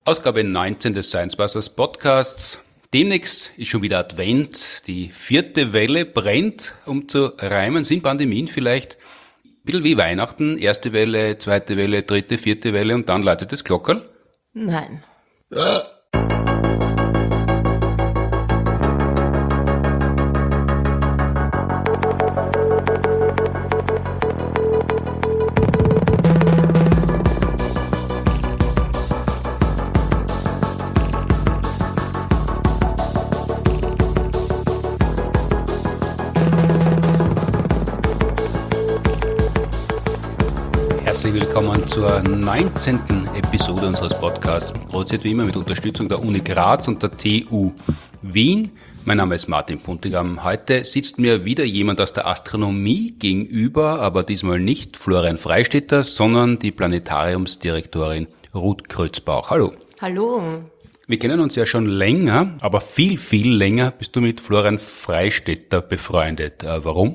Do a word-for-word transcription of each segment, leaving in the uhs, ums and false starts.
Ausgabe neunzehn des Science Busters Podcasts. Demnächst ist schon wieder Advent, die vierte Welle brennt, um zu reimen, sind Pandemien vielleicht ein bisschen wie Weihnachten, erste Welle, zweite Welle, dritte, vierte Welle und dann läutet das Glockerl? Nein. Herzlich willkommen zur neunzehnten Episode unseres Podcasts, produziert wie immer mit Unterstützung der Uni Graz und der T U Wien. Mein Name ist Martin Puntigam. Heute sitzt mir wieder jemand aus der Astronomie gegenüber, aber diesmal nicht Florian Freistetter, sondern die Planetariumsdirektorin Ruth Krötzbauch. Hallo. Hallo. Wir kennen uns ja schon länger, aber viel, viel länger bist du mit Florian Freistetter befreundet. Äh, warum?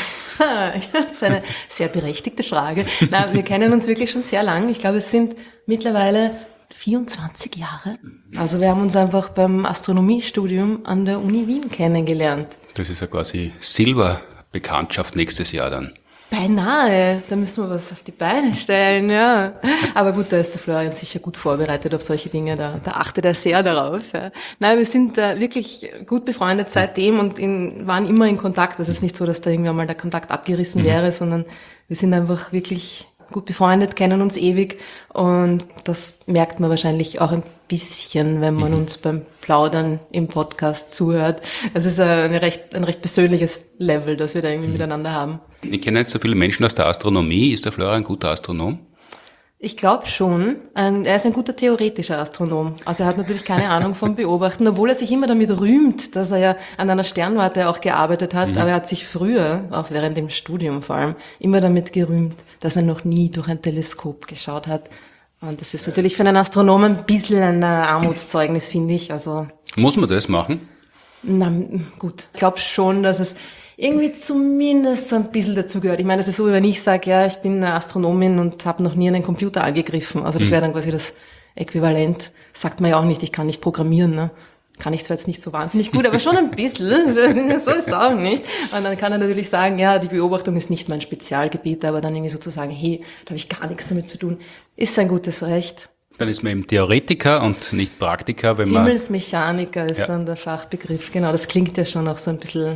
Das ist eine sehr berechtigte Frage. Nein, wir kennen uns wirklich schon sehr lang. Ich glaube, es sind mittlerweile vierundzwanzig Jahre. Also wir haben uns einfach beim Astronomiestudium an der Uni Wien kennengelernt. Das ist ja quasi Silberbekanntschaft nächstes Jahr dann. Beinahe, da müssen wir was auf die Beine stellen, ja. Aber gut, da ist der Florian sicher gut vorbereitet auf solche Dinge, da, da achtet er sehr darauf. Ja. Nein, wir sind äh, wirklich gut befreundet seitdem und in, waren immer in Kontakt. Das ist nicht so, dass da irgendwann mal der Kontakt abgerissen wäre, mhm. sondern wir sind einfach wirklich gut befreundet, kennen uns ewig und das merkt man wahrscheinlich auch ein bisschen, wenn man mhm. uns beim Plaudern im Podcast zuhört. Es ist eine recht, ein recht persönliches Level, das wir da irgendwie mhm. miteinander haben. Ich kenne nicht so viele Menschen aus der Astronomie. Ist der Florian ein guter Astronom? Ich glaube schon. Er ist ein guter theoretischer Astronom. Also er hat natürlich keine Ahnung vom Beobachten, obwohl er sich immer damit rühmt, dass er ja an einer Sternwarte auch gearbeitet hat. Mhm. Aber er hat sich früher, auch während dem Studium vor allem, immer damit gerühmt, dass er noch nie durch ein Teleskop geschaut hat. Und das ist natürlich für einen Astronomen ein bisschen ein Armutszeugnis, finde ich. Also muss man das machen? Na gut, ich glaube schon, dass es irgendwie zumindest so ein bisschen dazu gehört. Ich meine, das ist so, wenn ich sage, ja, ich bin eine Astronomin und habe noch nie einen Computer angegriffen. Also das wäre dann quasi das Äquivalent. Sagt man ja auch nicht, ich kann nicht programmieren, ne? Kann ich zwar jetzt nicht so wahnsinnig gut, aber schon ein bisschen. So ist es auch nicht. Und dann kann er natürlich sagen, ja, die Beobachtung ist nicht mein Spezialgebiet, aber dann irgendwie sozusagen, hey, da habe ich gar nichts damit zu tun. Ist sein gutes Recht. Dann ist man eben Theoretiker und nicht Praktiker, wenn man... Himmelsmechaniker ist ja dann der Fachbegriff. Genau, das klingt ja schon auch so ein bisschen...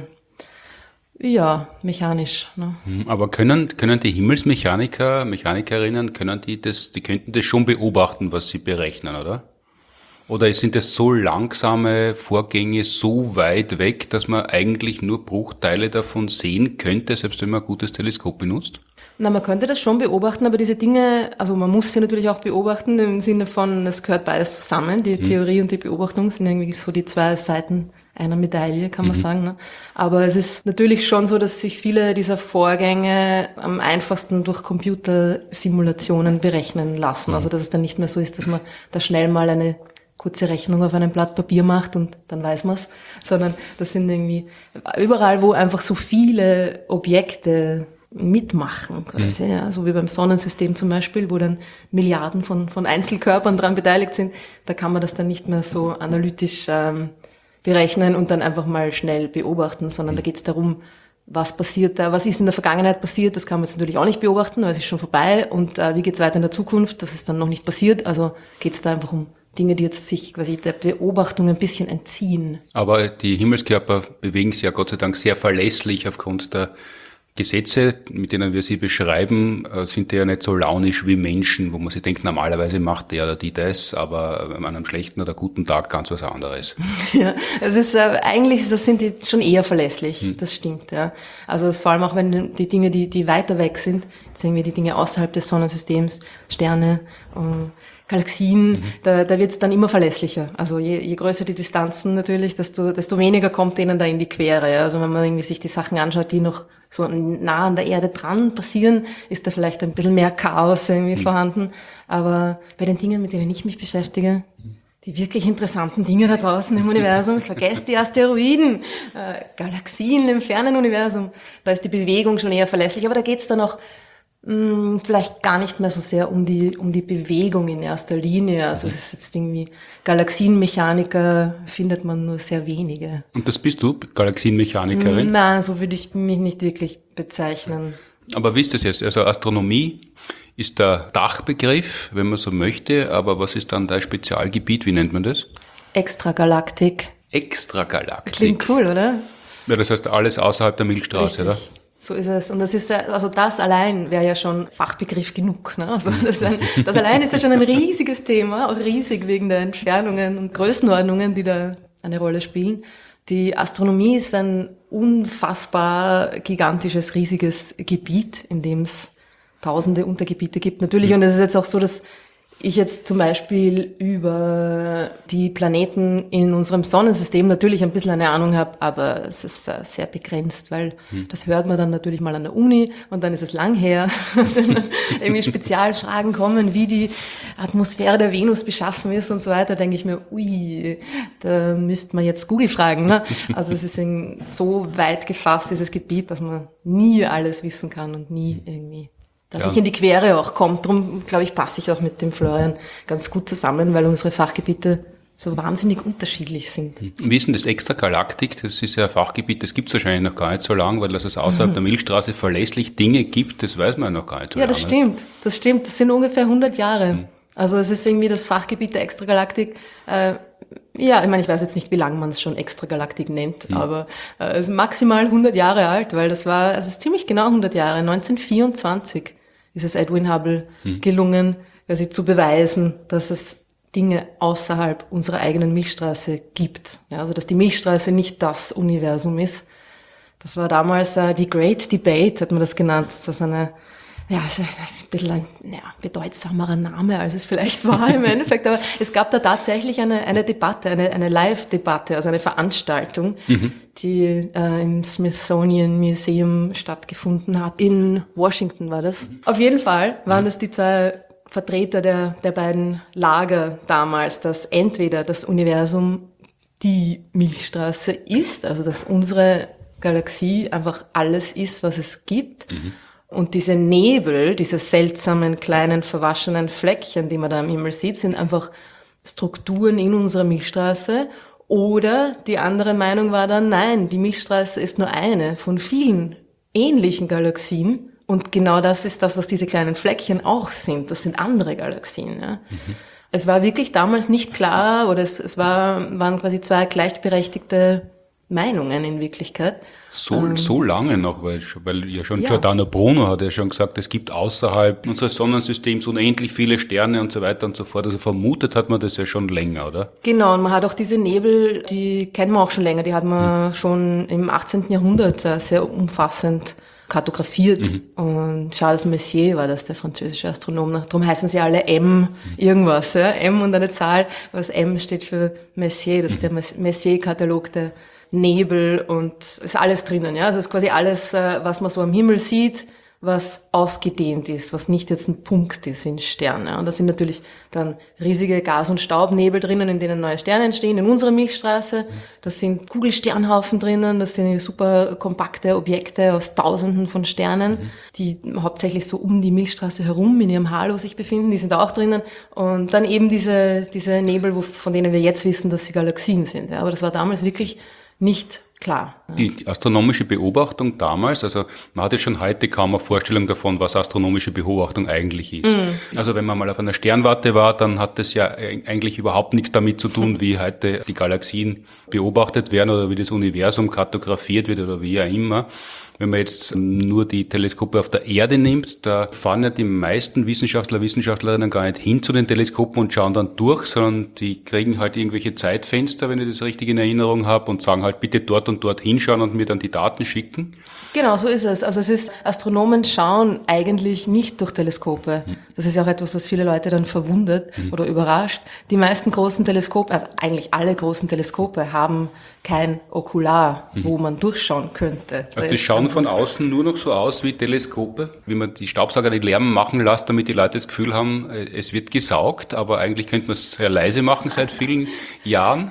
Ja, mechanisch. Ne? Aber können können die Himmelsmechaniker, Mechanikerinnen, können die das, die könnten das schon beobachten, was sie berechnen, oder? Oder sind das so langsame Vorgänge so weit weg, dass man eigentlich nur Bruchteile davon sehen könnte, selbst wenn man ein gutes Teleskop benutzt? Na, man könnte das schon beobachten, aber diese Dinge, also man muss sie natürlich auch beobachten, im Sinne von, es gehört beides zusammen. Die hm. Theorie und die Beobachtung sind irgendwie so die zwei Seiten einer Medaille, kann man mhm. sagen. Ne? Aber es ist natürlich schon so, dass sich viele dieser Vorgänge am einfachsten durch Computersimulationen berechnen lassen. Mhm. Also dass es dann nicht mehr so ist, dass man da schnell mal eine kurze Rechnung auf einem Blatt Papier macht und dann weiß man's, sondern das sind irgendwie überall, wo einfach so viele Objekte mitmachen, quasi, mhm. ja, so wie beim Sonnensystem zum Beispiel, wo dann Milliarden von, von Einzelkörpern dran beteiligt sind, da kann man das dann nicht mehr so analytisch ähm, berechnen und dann einfach mal schnell beobachten, sondern da geht es darum, was passiert da, was ist in der Vergangenheit passiert, das kann man jetzt natürlich auch nicht beobachten, weil es ist schon vorbei und äh, wie geht es weiter in der Zukunft, das ist dann noch nicht passiert, also geht es da einfach um Dinge, die jetzt sich quasi der Beobachtung ein bisschen entziehen. Aber die Himmelskörper bewegen sich ja Gott sei Dank sehr verlässlich aufgrund der Gesetze, mit denen wir sie beschreiben, sind die ja nicht so launisch wie Menschen, wo man sich denkt, normalerweise macht der oder die das, aber an einem schlechten oder guten Tag ganz was anderes. Ja, es ist äh, eigentlich das sind die schon eher verlässlich, hm. das stimmt, ja. Also vor allem auch wenn die Dinge, die die weiter weg sind, jetzt sehen wir die Dinge außerhalb des Sonnensystems, Sterne, äh, Galaxien, mhm. da, da wird es dann immer verlässlicher. Also je, je größer die Distanzen natürlich, desto, desto weniger kommt denen da in die Quere. Also wenn man irgendwie sich die Sachen anschaut, die noch so nah an der Erde dran passieren, ist da vielleicht ein bisschen mehr Chaos irgendwie mhm. vorhanden. Aber bei den Dingen, mit denen ich mich beschäftige, die wirklich interessanten Dinge da draußen im Universum, vergesst die Asteroiden, äh, Galaxien im fernen Universum, da ist die Bewegung schon eher verlässlich. Aber da geht's dann auch mh, vielleicht gar nicht mehr so sehr um die, um die Bewegung in erster Linie. Also es ist jetzt irgendwie, Galaxienmechaniker findet man nur sehr wenige. Und das bist du, Galaxienmechanikerin? Nein, so würde ich mich nicht wirklich bezeichnen. Aber wie ist das jetzt? Also Astronomie ist der Dachbegriff, wenn man so möchte, aber was ist dann dein Spezialgebiet? Wie nennt man das? Extragalaktik. Extragalaktik. Klingt cool, oder? Ja, das heißt alles außerhalb der Milchstraße, Richtig. oder? So ist es. Und das ist, also das allein wäre ja schon Fachbegriff genug. Ne? Also das, ist ein, das allein ist ja schon ein riesiges Thema, auch riesig wegen der Entfernungen und Größenordnungen, die da eine Rolle spielen. Die Astronomie ist ein unfassbar gigantisches, riesiges Gebiet, in dem es tausende Untergebiete gibt. Natürlich, und es ist jetzt auch so, dass ich jetzt zum Beispiel über die Planeten in unserem Sonnensystem natürlich ein bisschen eine Ahnung habe, aber es ist äh, sehr begrenzt, weil hm. das hört man dann natürlich mal an der Uni und dann ist es lang her. Und dann irgendwie Spezialfragen kommen, wie die Atmosphäre der Venus beschaffen ist und so weiter, denke ich mir, ui, da müsste man jetzt Google fragen. Ne? Also es ist so weit gefasst, dieses Gebiet, dass man nie alles wissen kann und nie irgendwie dass ja. ich in die Quere auch komme. Darum, glaube ich, passe ich auch mit dem Florian ganz gut zusammen, weil unsere Fachgebiete so wahnsinnig unterschiedlich sind. Wie ist denn das Extragalaktik? Das ist ja ein Fachgebiet, das gibt es wahrscheinlich noch gar nicht so lange, weil dass es außerhalb mhm. der Milchstraße verlässlich Dinge gibt, das weiß man ja noch gar nicht so ja, lange. Ja, das stimmt. Das stimmt. Das sind ungefähr hundert Jahre. Mhm. Also es ist irgendwie das Fachgebiet der Extragalaktik. Äh, ja, ich meine, ich weiß jetzt nicht, wie lange man es schon Extragalaktik nennt, mhm. aber äh, es ist maximal hundert Jahre alt, weil das war, also es ist ziemlich genau hundert Jahre. neunzehnhundertvierundzwanzig ist es Edwin Hubble mhm. gelungen, quasi zu beweisen, dass es Dinge außerhalb unserer eigenen Milchstraße gibt. Ja, also dass die Milchstraße nicht das Universum ist. Das war damals äh, die Great Debate, hat man das genannt. Das ist eine, ja, das ist ein bisschen ein ja, bedeutsamer Name, als es vielleicht war im Endeffekt. Aber es gab da tatsächlich eine, eine Debatte, eine, eine Live-Debatte, also eine Veranstaltung, mhm. die äh, im Smithsonian Museum stattgefunden hat. In Washington war das. Mhm. Auf jeden Fall waren mhm. das die zwei Vertreter der, der beiden Lager damals, dass entweder das Universum die Milchstraße ist, also dass unsere Galaxie einfach alles ist, was es gibt. Mhm. Und diese Nebel, diese seltsamen kleinen verwaschenen Fleckchen, die man da am Himmel sieht, sind einfach Strukturen in unserer Milchstraße. Oder die andere Meinung war dann, nein, die Milchstraße ist nur eine von vielen ähnlichen Galaxien. Und genau das ist das, was diese kleinen Fleckchen auch sind. Das sind andere Galaxien. Ja. Mhm. Es war wirklich damals nicht klar, oder es, es war, waren quasi zwei gleichberechtigte Meinungen in Wirklichkeit. So, ähm, so lange noch, weil, weil ja schon ja. Giordano Bruno hat ja schon gesagt, es gibt außerhalb unseres Sonnensystems unendlich viele Sterne und so weiter und so fort. Also vermutet hat man das ja schon länger, oder? Genau, und man hat auch diese Nebel, die kennen wir auch schon länger, die hat man hm. schon im achtzehnten Jahrhundert sehr umfassend kartografiert. Mhm. Und Charles Messier war das, der französische Astronom. Darum heißen sie alle M mhm. irgendwas, ja? M und eine Zahl, was M steht für Messier, das ist der Messier-Katalog der Nebel und ist alles drinnen, ja. Also es ist quasi alles, was man so am Himmel sieht, was ausgedehnt ist, was nicht jetzt ein Punkt ist wie ein Stern. Ja. Und da sind natürlich dann riesige Gas- und Staubnebel drinnen, in denen neue Sterne entstehen. In unserer Milchstraße, das sind Kugelsternhaufen drinnen, das sind super kompakte Objekte aus Tausenden von Sternen, mhm. die hauptsächlich so um die Milchstraße herum in ihrem Halo sich befinden, die sind auch drinnen. Und dann eben diese, diese Nebel, wo, von denen wir jetzt wissen, dass sie Galaxien sind. Ja. Aber das war damals wirklich nicht klar. Ja. Die astronomische Beobachtung damals, also man hatte schon heute kaum eine Vorstellung davon, was astronomische Beobachtung eigentlich ist. Mm. Also wenn man mal auf einer Sternwarte war, dann hat das ja eigentlich überhaupt nichts damit zu tun, wie heute die Galaxien beobachtet werden oder wie das Universum kartografiert wird oder wie auch immer. Wenn man jetzt nur die Teleskope auf der Erde nimmt, da fahren ja die meisten Wissenschaftler, Wissenschaftlerinnen gar nicht hin zu den Teleskopen und schauen dann durch, sondern die kriegen halt irgendwelche Zeitfenster, wenn ich das richtig in Erinnerung habe, und sagen halt bitte dort und dort hinschauen und mir dann die Daten schicken. Genau, so ist es. Also es ist, Astronomen schauen eigentlich nicht durch Teleskope. Hm. Das ist ja auch etwas, was viele Leute dann verwundert hm. oder überrascht. Die meisten großen Teleskope, also eigentlich alle großen Teleskope, haben kein Okular, hm. wo man durchschauen könnte. Also die schauen von außen nur noch so aus wie Teleskope, wie man die Staubsauger nicht Lärm machen lässt, damit die Leute das Gefühl haben, es wird gesaugt, aber eigentlich könnte man es sehr leise machen seit vielen Jahren.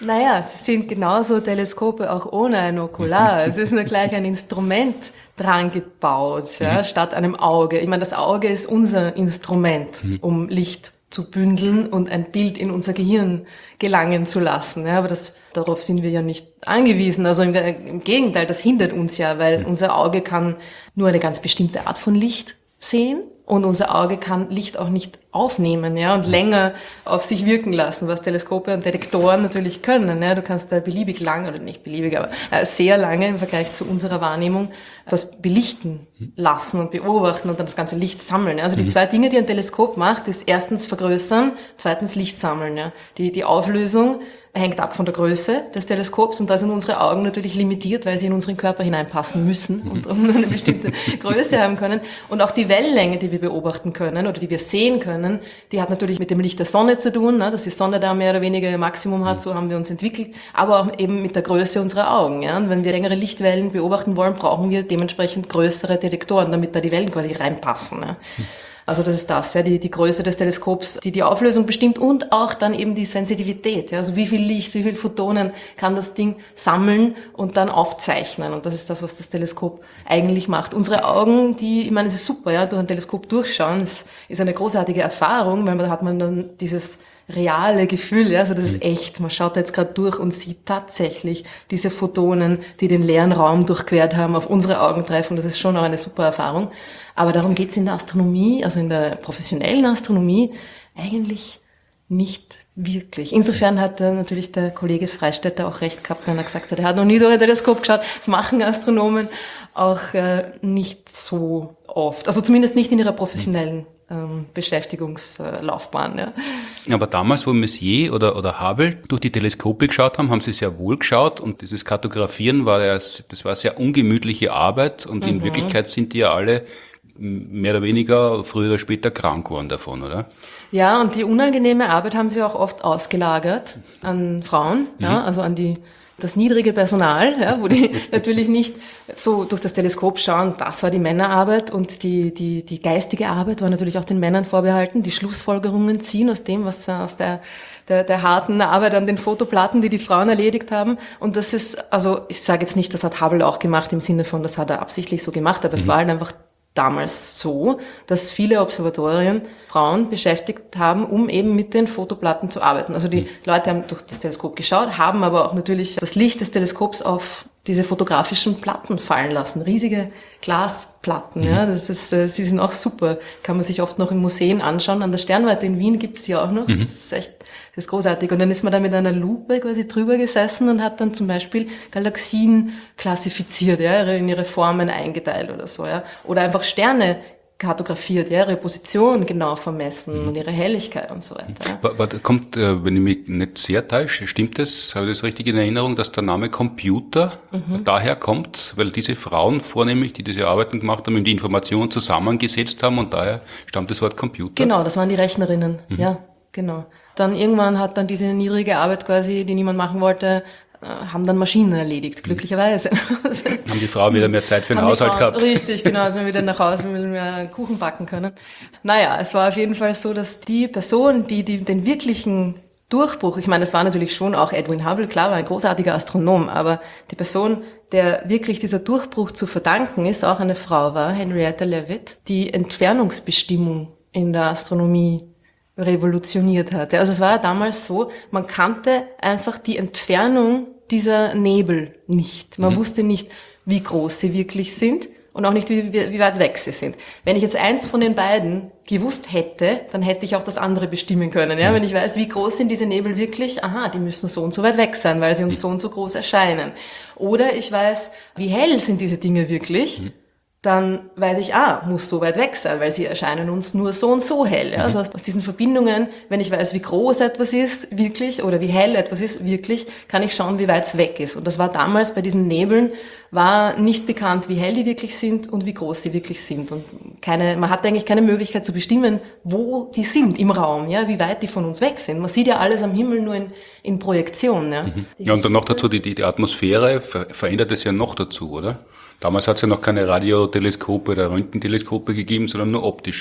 Naja, sie sind genauso Teleskope auch ohne ein Okular. Es ist nur gleich ein Instrument dran gebaut, ja, mhm. statt einem Auge. Ich meine, das Auge ist unser Instrument, mhm. um Licht zu bündeln und ein Bild in unser Gehirn gelangen zu lassen. Ja, aber das, darauf sind wir ja nicht angewiesen. Also im, im Gegenteil, das hindert uns ja, weil mhm. unser Auge kann nur eine ganz bestimmte Art von Licht sehen. Und unser Auge kann Licht auch nicht aufnehmen, ja, und länger auf sich wirken lassen, was Teleskope und Detektoren natürlich können, ja. Du kannst da beliebig lang, oder nicht beliebig, aber sehr lange im Vergleich zu unserer Wahrnehmung das belichten lassen und beobachten und dann das ganze Licht sammeln. Also die zwei Dinge, die ein Teleskop macht, ist erstens vergrößern, zweitens Licht sammeln, ja. Die, die Auflösung hängt ab von der Größe des Teleskops und da sind unsere Augen natürlich limitiert, weil sie in unseren Körper hineinpassen müssen und um eine bestimmte Größe haben können. Und auch die Wellenlänge, die wir beobachten können oder die wir sehen können, die hat natürlich mit dem Licht der Sonne zu tun, ne, dass die Sonne da mehr oder weniger ihr Maximum hat, so haben wir uns entwickelt, aber auch eben mit der Größe unserer Augen. Ja. Und wenn wir längere Lichtwellen beobachten wollen, brauchen wir dementsprechend größere Detektoren, damit da die Wellen quasi reinpassen. Ja. Also das ist das, ja, die, die Größe des Teleskops, die die Auflösung bestimmt und auch dann eben die Sensitivität, ja, also wie viel Licht, wie viel Photonen kann das Ding sammeln und dann aufzeichnen und das ist das, was das Teleskop eigentlich macht. Unsere Augen, die, ich meine, es ist super, ja, durch ein Teleskop durchschauen, das ist eine großartige Erfahrung, weil da hat man dann dieses reale Gefühl, ja, also das ist echt, man schaut da jetzt gerade durch und sieht tatsächlich diese Photonen, die den leeren Raum durchquert haben, auf unsere Augen treffen, das ist schon auch eine super Erfahrung. Aber darum geht's in der Astronomie, also in der professionellen Astronomie, eigentlich nicht wirklich. Insofern hat äh, natürlich der Kollege Freistetter auch recht gehabt, wenn er gesagt hat, er hat noch nie durch ein Teleskop geschaut. Das machen Astronomen auch äh, nicht so oft. Also zumindest nicht in ihrer professionellen ähm, Beschäftigungslaufbahn. Ja. Aber damals, wo Messier oder, oder Hubble durch die Teleskope geschaut haben, haben sie sehr wohl geschaut und dieses Kartografieren war ja, das war sehr ungemütliche Arbeit und mhm. in Wirklichkeit sind die ja alle mehr oder weniger früher oder später krank geworden davon, oder? Ja, und die unangenehme Arbeit haben sie auch oft ausgelagert an Frauen, mhm. ja, also an die das niedrige Personal, ja, wo die natürlich nicht so durch das Teleskop schauen, das war die Männerarbeit und die die die geistige Arbeit war natürlich auch den Männern vorbehalten, die Schlussfolgerungen ziehen aus dem, was aus der der, der harten Arbeit an den Fotoplatten, die die Frauen erledigt haben. Und das ist, also ich sage jetzt nicht, das hat Hubble auch gemacht im Sinne von, das hat er absichtlich so gemacht, aber mhm. es war halt einfach damals so, dass viele Observatorien Frauen beschäftigt haben, um eben mit den Fotoplatten zu arbeiten. Also die mhm. Leute haben durch das Teleskop geschaut, haben aber auch natürlich das Licht des Teleskops auf diese fotografischen Platten fallen lassen. Riesige Glasplatten, mhm. ja, das ist, äh, sie sind auch super. Kann man sich oft noch in Museen anschauen. An der Sternwarte in Wien gibt's die auch noch. Mhm. Das ist echt, das ist großartig. Und dann ist man da mit einer Lupe quasi drüber gesessen und hat dann zum Beispiel Galaxien klassifiziert, ja, in ihre Formen eingeteilt oder so, ja. Oder einfach Sterne kartografiert, ja, ihre Position genau vermessen mhm. und ihre Helligkeit und so weiter. Ja. Aber da kommt, wenn ich mich nicht sehr täusche, stimmt das, habe ich das richtig in Erinnerung, dass der Name Computer mhm. daher kommt, weil diese Frauen vornehmlich, die diese Arbeiten gemacht haben, die Informationen zusammengesetzt haben und daher stammt das Wort Computer? Genau, das waren die Rechnerinnen, mhm. ja, genau. Dann irgendwann hat dann diese niedrige Arbeit quasi, die niemand machen wollte, haben dann Maschinen erledigt, glücklicherweise. Haben die Frauen wieder mehr Zeit für den haben Haushalt gehabt? Richtig, genau, als wir wieder nach Hause mit mehr Kuchen backen können. Naja, es war auf jeden Fall so, dass die Person, die, die den wirklichen Durchbruch, ich meine, es war natürlich schon auch Edwin Hubble, klar, war ein großartiger Astronom, aber die Person, der wirklich dieser Durchbruch zu verdanken ist, auch eine Frau war, Henrietta Leavitt, die Entfernungsbestimmung in der Astronomie revolutioniert hatte. Also es war ja damals so, man kannte einfach die Entfernung dieser Nebel nicht. Man mhm. wusste nicht, wie groß sie wirklich sind und auch nicht, wie, wie weit weg sie sind. Wenn ich jetzt eins von den beiden gewusst hätte, dann hätte ich auch das andere bestimmen können. Ja? Mhm. Wenn ich weiß, wie groß sind diese Nebel wirklich, aha, die müssen so und so weit weg sein, weil sie uns mhm. so und so groß erscheinen. Oder ich weiß, wie hell sind diese Dinge wirklich, mhm. dann weiß ich, ah, muss so weit weg sein, weil sie erscheinen uns nur so und so hell. Ja? Also aus, aus diesen Verbindungen, wenn ich weiß, wie groß etwas ist wirklich oder wie hell etwas ist wirklich, kann ich schauen, wie weit es weg ist. Und das war damals bei diesen Nebeln, war nicht bekannt, wie hell die wirklich sind und wie groß sie wirklich sind. Und keine, man hatte eigentlich keine Möglichkeit zu bestimmen, wo die sind im Raum, ja, wie weit die von uns weg sind. Man sieht ja alles am Himmel nur in, in Projektion. Ja, mhm. ja und dann noch dazu, die, die, die Atmosphäre ver, verändert es ja noch dazu, oder? Damals hat es ja noch keine Radioteleskope oder Röntgenteleskope gegeben, sondern nur optische.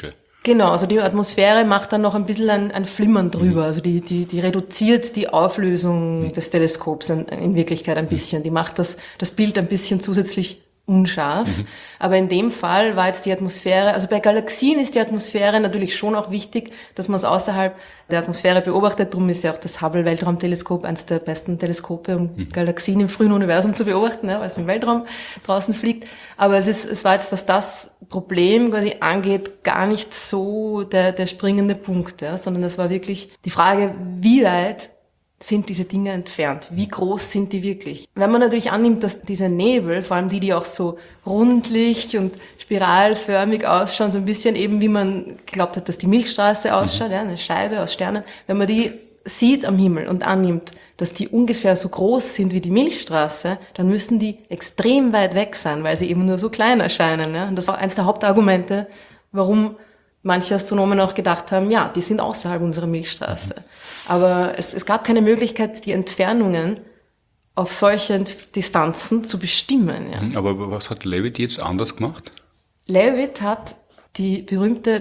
Genau, also die Atmosphäre macht dann noch ein bisschen ein, ein Flimmern drüber. Mhm. Also die, die, die reduziert die Auflösung mhm. des Teleskops in, in Wirklichkeit ein bisschen. Die macht das, das Bild ein bisschen zusätzlich unscharf. Mhm. Aber in dem Fall war jetzt die Atmosphäre, also bei Galaxien ist die Atmosphäre natürlich schon auch wichtig, dass man es außerhalb der Atmosphäre beobachtet. Darum ist ja auch das Hubble-Weltraumteleskop eines der besten Teleskope, um mhm. Galaxien im frühen Universum zu beobachten, ja, weil es im Weltraum draußen fliegt. Aber es ist, es war jetzt, was das Problem quasi angeht, gar nicht so der, der springende Punkt, ja, sondern es war wirklich die Frage, wie weit sind diese Dinge entfernt? Wie groß sind die wirklich? Wenn man natürlich annimmt, dass diese Nebel, vor allem die, die auch so rundlich und spiralförmig ausschauen, so ein bisschen eben wie man geglaubt hat, dass die Milchstraße ausschaut, mhm. ja, eine Scheibe aus Sternen, wenn man die sieht am Himmel und annimmt, dass die ungefähr so groß sind wie die Milchstraße, dann müssen die extrem weit weg sein, weil sie eben nur so klein erscheinen. Ja? Und das ist auch eines der Hauptargumente, warum manche Astronomen auch gedacht haben, ja, die sind außerhalb unserer Milchstraße. Aber es, es gab keine Möglichkeit, die Entfernungen auf solche Distanzen zu bestimmen. Ja. Aber was hat Leavitt jetzt anders gemacht? Leavitt hat die berühmte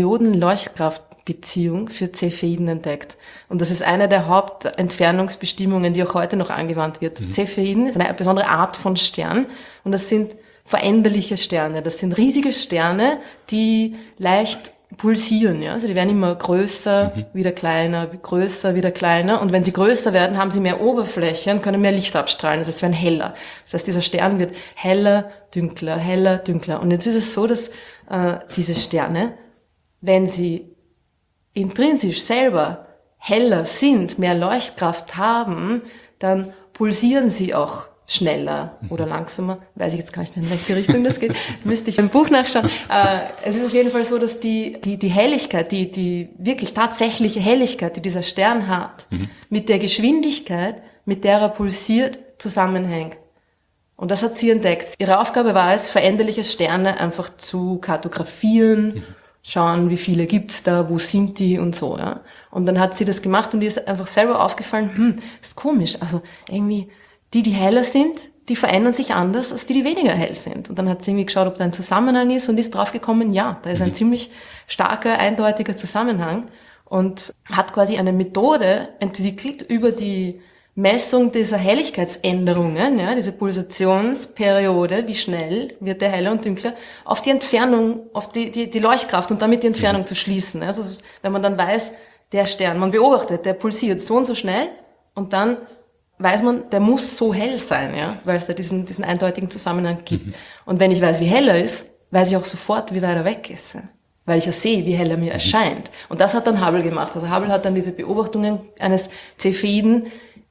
Perioden-Leuchtkraftbeziehung für Cepheiden entdeckt. Und das ist eine der Hauptentfernungsbestimmungen, die auch heute noch angewandt wird. Mhm. Cepheiden ist eine besondere Art von Stern und das sind veränderliche Sterne. Das sind riesige Sterne, die leicht pulsieren, ja. Also die werden immer größer, mhm. wieder kleiner, größer, wieder kleiner. Und wenn sie größer werden, haben sie mehr Oberfläche und können mehr Licht abstrahlen. Das heißt, sie werden heller. Das heißt, dieser Stern wird heller, dünkler, heller, dünkler. Und jetzt ist es so, dass äh, diese Sterne, wenn sie intrinsisch selber heller sind, mehr Leuchtkraft haben, dann pulsieren sie auch schneller oder langsamer, weiß ich jetzt gar nicht mehr, in welche Richtung das geht, müsste ich im Buch nachschauen. Äh, es ist auf jeden Fall so, dass die, die, die Helligkeit, die, die wirklich tatsächliche Helligkeit, die dieser Stern hat, mhm. mit der Geschwindigkeit, mit der er pulsiert, zusammenhängt. Und das hat sie entdeckt. Ihre Aufgabe war es, veränderliche Sterne einfach zu kartografieren, mhm. schauen, wie viele gibt's da, wo sind die und so, ja. Und dann hat sie das gemacht und ihr ist einfach selber aufgefallen, hm, ist komisch, also irgendwie, die, die heller sind, die verändern sich anders als die, die weniger hell sind. Und dann hat sie irgendwie geschaut, ob da ein Zusammenhang ist und ist draufgekommen, ja, da ist ein ziemlich starker, eindeutiger Zusammenhang und hat quasi eine Methode entwickelt über die Messung dieser Helligkeitsänderungen, ja, diese Pulsationsperiode, wie schnell wird der heller und dunkler, auf die Entfernung, auf die, die, die Leuchtkraft und damit die Entfernung zu schließen. Also wenn man dann weiß, der Stern, man beobachtet, der pulsiert so und so schnell und dann weiß man, der muss so hell sein, ja, weil es da diesen, diesen eindeutigen Zusammenhang gibt. Mhm. Und wenn ich weiß, wie hell er ist, weiß ich auch sofort, wie weit er weg ist, ja? Weil ich ja sehe, wie hell er mir erscheint. Und das hat dann Hubble gemacht. Also Hubble hat dann diese Beobachtungen eines Cepheiden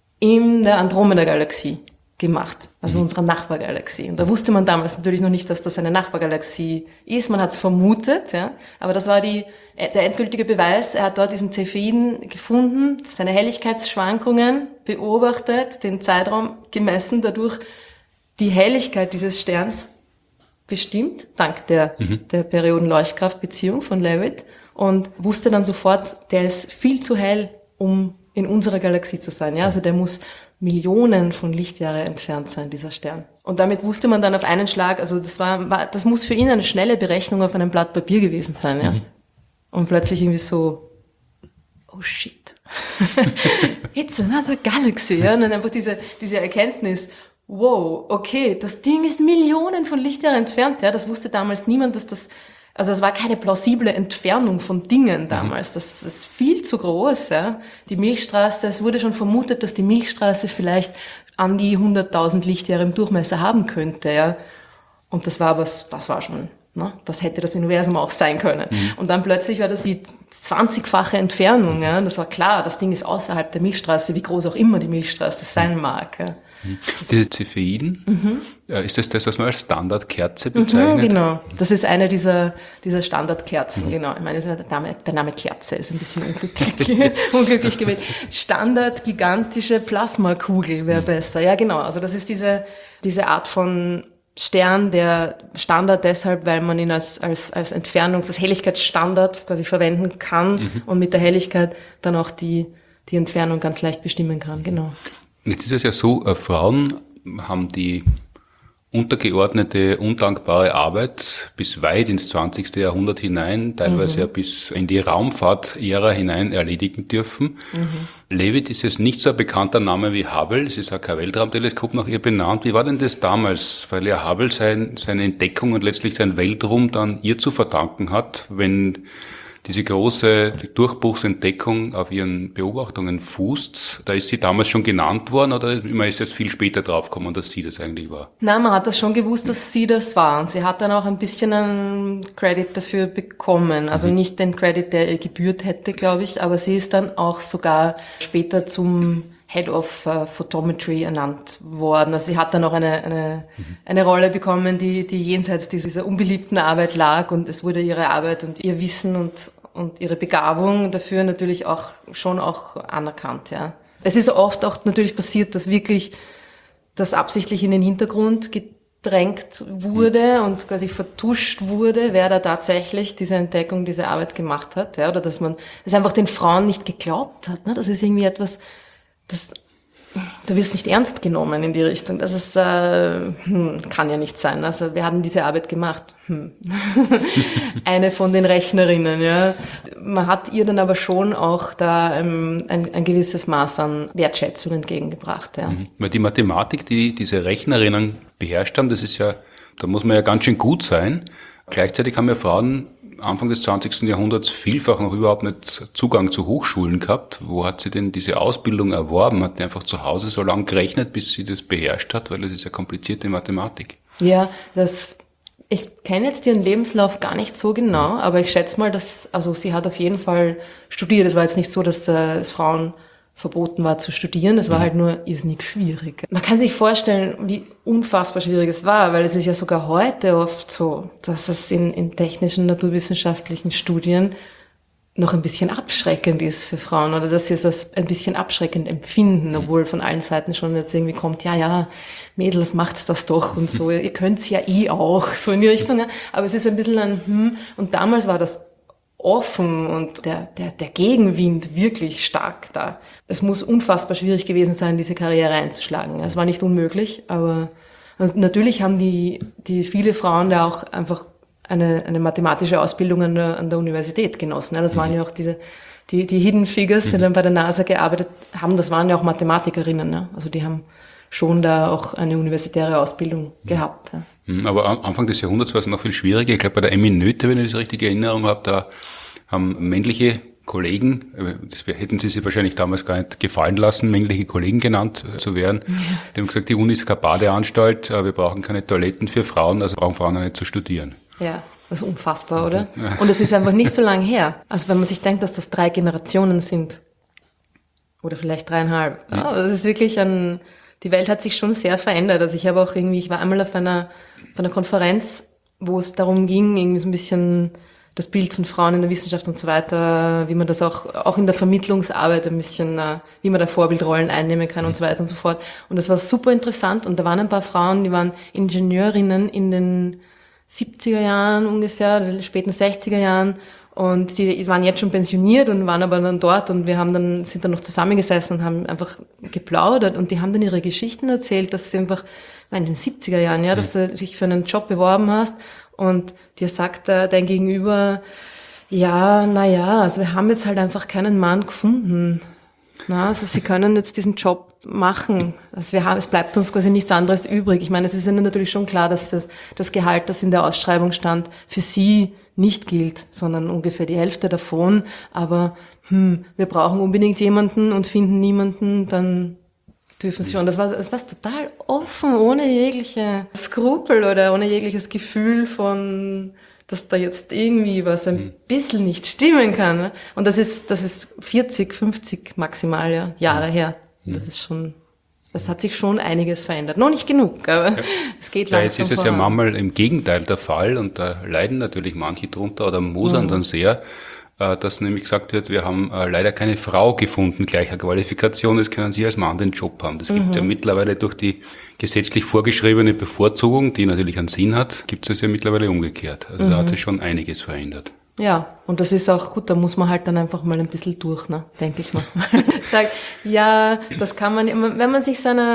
in der Andromeda-Galaxie gemacht, also mhm. unserer Nachbargalaxie. Und da wusste man damals natürlich noch nicht, dass das eine Nachbargalaxie ist. Man hat es vermutet, ja, aber das war die, der endgültige Beweis. Er hat dort diesen Cepheiden gefunden, seine Helligkeitsschwankungen beobachtet, den Zeitraum gemessen, dadurch die Helligkeit dieses Sterns bestimmt, dank der, mhm. der Perioden-Leuchtkraft-Beziehung von Leavitt, und wusste dann sofort, der ist viel zu hell, um in unserer Galaxie zu sein. Ja, also der muss Millionen von Lichtjahre entfernt sein, dieser Stern. Und damit wusste man dann auf einen Schlag, also das war, war das muss für ihn eine schnelle Berechnung auf einem Blatt Papier gewesen sein, ja. Mhm. Und plötzlich irgendwie so, oh shit, it's another galaxy, ja. Und dann einfach diese, diese Erkenntnis, wow, okay, das Ding ist Millionen von Lichtjahren entfernt, ja. Das wusste damals niemand, dass das, also es war keine plausible Entfernung von Dingen damals. Das ist viel zu groß, ja. Die Milchstraße, es wurde schon vermutet, dass die Milchstraße vielleicht an die hunderttausend Lichtjahre im Durchmesser haben könnte, ja. Und das war aber, das war schon, ne, das hätte das Universum auch sein können. Mhm. Und dann plötzlich war das die zwanzigfache Entfernung, ja. Und das war klar, das Ding ist außerhalb der Milchstraße, wie groß auch immer die Milchstraße sein mag, ja. Diese Cepheiden, mhm. ist das das, was man als Standardkerze bezeichnet? Mhm, genau, das ist eine dieser, dieser Standardkerzen, mhm. genau. Ich meine, der Name, der Name Kerze ist ein bisschen unglücklich, unglücklich gewählt. Standard gigantische Plasmakugel wäre mhm. besser. Ja, genau, also das ist diese, diese Art von Stern, der Standard deshalb, weil man ihn als, als, als Entfernungs-, als Helligkeitsstandard quasi verwenden kann mhm. und mit der Helligkeit dann auch die, die Entfernung ganz leicht bestimmen kann, genau. Jetzt ist es ja so, äh, Frauen haben die untergeordnete, undankbare Arbeit bis weit ins zwanzigste Jahrhundert hinein, teilweise mhm. ja bis in die Raumfahrt-Ära hinein erledigen dürfen. Mhm. Leavitt ist jetzt nicht so ein bekannter Name wie Hubble, es ist auch kein Weltraumteleskop nach ihr benannt. Wie war denn das damals? Weil ja Hubble sein, seine Entdeckung und letztlich sein Weltruhm dann ihr zu verdanken hat, wenn diese große Durchbruchsentdeckung auf ihren Beobachtungen fußt. Da ist sie damals schon genannt worden oder man ist jetzt viel später draufgekommen, dass sie das eigentlich war? Nein, man hat das schon gewusst, dass sie das war. Und sie hat dann auch ein bisschen einen Credit dafür bekommen. Also mhm. nicht den Credit, der ihr gebührt hätte, glaube ich, aber sie ist dann auch sogar später zum Head of uh, Photometry ernannt worden. Also sie hat dann auch eine, eine, mhm. eine Rolle bekommen, die, die jenseits dieser unbeliebten Arbeit lag, und es wurde ihre Arbeit und ihr Wissen und, und ihre Begabung dafür natürlich auch schon auch anerkannt, ja. Es ist oft auch natürlich passiert, dass wirklich das absichtlich in den Hintergrund gedrängt wurde mhm. und quasi vertuscht wurde, wer da tatsächlich diese Entdeckung, diese Arbeit gemacht hat, ja, oder dass man, das einfach den Frauen nicht geglaubt hat, ne? Das ist irgendwie etwas, das, du wirst nicht ernst genommen in die Richtung. Das ist, äh, hm, kann ja nicht sein. Also wir haben diese Arbeit gemacht. Hm. Eine von den Rechnerinnen, ja. Man hat ihr dann aber schon auch da ähm, ein, ein gewisses Maß an Wertschätzung entgegengebracht, ja. Mhm. Weil die Mathematik, die diese Rechnerinnen beherrscht haben, das ist ja, da muss man ja ganz schön gut sein. Gleichzeitig haben ja Frauen Anfang des zwanzigsten Jahrhunderts vielfach noch überhaupt nicht Zugang zu Hochschulen gehabt. Wo hat sie denn diese Ausbildung erworben? Hat die einfach zu Hause so lange gerechnet, bis sie das beherrscht hat? Weil das ist ja komplizierte Mathematik. Ja, das, ich kenne jetzt ihren Lebenslauf gar nicht so genau, aber ich schätze mal, dass, also sie hat auf jeden Fall studiert. Es war jetzt nicht so, dass äh, es Frauen verboten war zu studieren. Es war mhm. halt nur irrsinnig schwierig. Man kann sich vorstellen, wie unfassbar schwierig es war, weil es ist ja sogar heute oft so, dass es in, in technischen, naturwissenschaftlichen Studien noch ein bisschen abschreckend ist für Frauen oder dass sie es als ein bisschen abschreckend empfinden, obwohl von allen Seiten schon jetzt irgendwie kommt, ja, ja, Mädels, macht's das doch und so, ihr könnt's ja eh auch, so in die Richtung. Ja. Aber es ist ein bisschen ein Hm, und damals war das offen und der, der, der Gegenwind wirklich stark da. Es muss unfassbar schwierig gewesen sein, diese Karriere einzuschlagen. Es war nicht unmöglich, aber natürlich haben die, die viele Frauen da auch einfach eine, eine mathematische Ausbildung an der, an der Universität genossen. Das waren ja auch diese, die, die Hidden Figures, die dann bei der NASA gearbeitet haben, das waren ja auch Mathematikerinnen. Ja. Also die haben schon da auch eine universitäre Ausbildung gehabt. Ja. Aber am Anfang des Jahrhunderts war es noch viel schwieriger. Ich glaube, bei der Emmy Noether, wenn ich das richtige Erinnerung habe, da haben männliche Kollegen, das hätten sie sich wahrscheinlich damals gar nicht gefallen lassen, männliche Kollegen genannt zu werden. Ja. Die haben gesagt, die Uni ist keine Badeanstalt, wir brauchen keine Toiletten für Frauen, also brauchen Frauen auch nicht zu studieren. Ja, das ist unfassbar, oder? Ja. Und es ist einfach nicht so lang her. Also wenn man sich denkt, dass das drei Generationen sind, oder vielleicht dreieinhalb, ja. Das ist wirklich ein... Die Welt hat sich schon sehr verändert. Also ich habe auch irgendwie, ich war einmal auf einer, auf einer Konferenz, wo es darum ging, irgendwie so ein bisschen das Bild von Frauen in der Wissenschaft und so weiter, wie man das auch, auch in der Vermittlungsarbeit ein bisschen, wie man da Vorbildrollen einnehmen kann und so weiter und so fort. Und das war super interessant. Und da waren ein paar Frauen, die waren Ingenieurinnen in den siebziger Jahren ungefähr, oder späten sechziger Jahren. Und die waren jetzt schon pensioniert und waren aber dann dort und wir haben dann, sind dann noch zusammengesessen und haben einfach geplaudert und die haben dann ihre Geschichten erzählt, dass sie einfach, in den siebziger Jahren, ja, dass du dich für einen Job beworben hast und dir sagt äh, dein Gegenüber, ja, na ja, also wir haben jetzt halt einfach keinen Mann gefunden. Na, also sie können jetzt diesen Job machen. Also wir haben, es bleibt uns quasi nichts anderes übrig. Ich meine, es ist ihnen natürlich schon klar, dass das, das Gehalt, das in der Ausschreibung stand, für sie nicht gilt, sondern ungefähr die Hälfte davon. Aber hm, wir brauchen unbedingt jemanden und finden niemanden, dann dürfen sie schon. Das war, das war total offen, ohne jegliche Skrupel oder ohne jegliches Gefühl von, dass da jetzt irgendwie was ein bisschen nicht stimmen kann. Und das ist, das ist vierzig, fünfzig maximal, ja, Jahre her. Das ist schon, das hat sich schon einiges verändert. Noch nicht genug, aber ja. Es geht langsam. Ja, jetzt ist es voran. Ja manchmal im Gegenteil der Fall und da leiden natürlich manche drunter oder mosern mhm. dann sehr, dass nämlich gesagt wird, wir haben leider keine Frau gefunden, gleicher Qualifikation, das können Sie als Mann den Job haben. Das mhm. gibt es ja mittlerweile durch die gesetzlich vorgeschriebene Bevorzugung, die natürlich einen Sinn hat, gibt es ja mittlerweile umgekehrt. Also mhm. da hat sich schon einiges verändert. Ja, und das ist auch gut, da muss man halt dann einfach mal ein bisschen durch, ne, denke ich mal. Sagt, ja, das kann man, wenn man sich seiner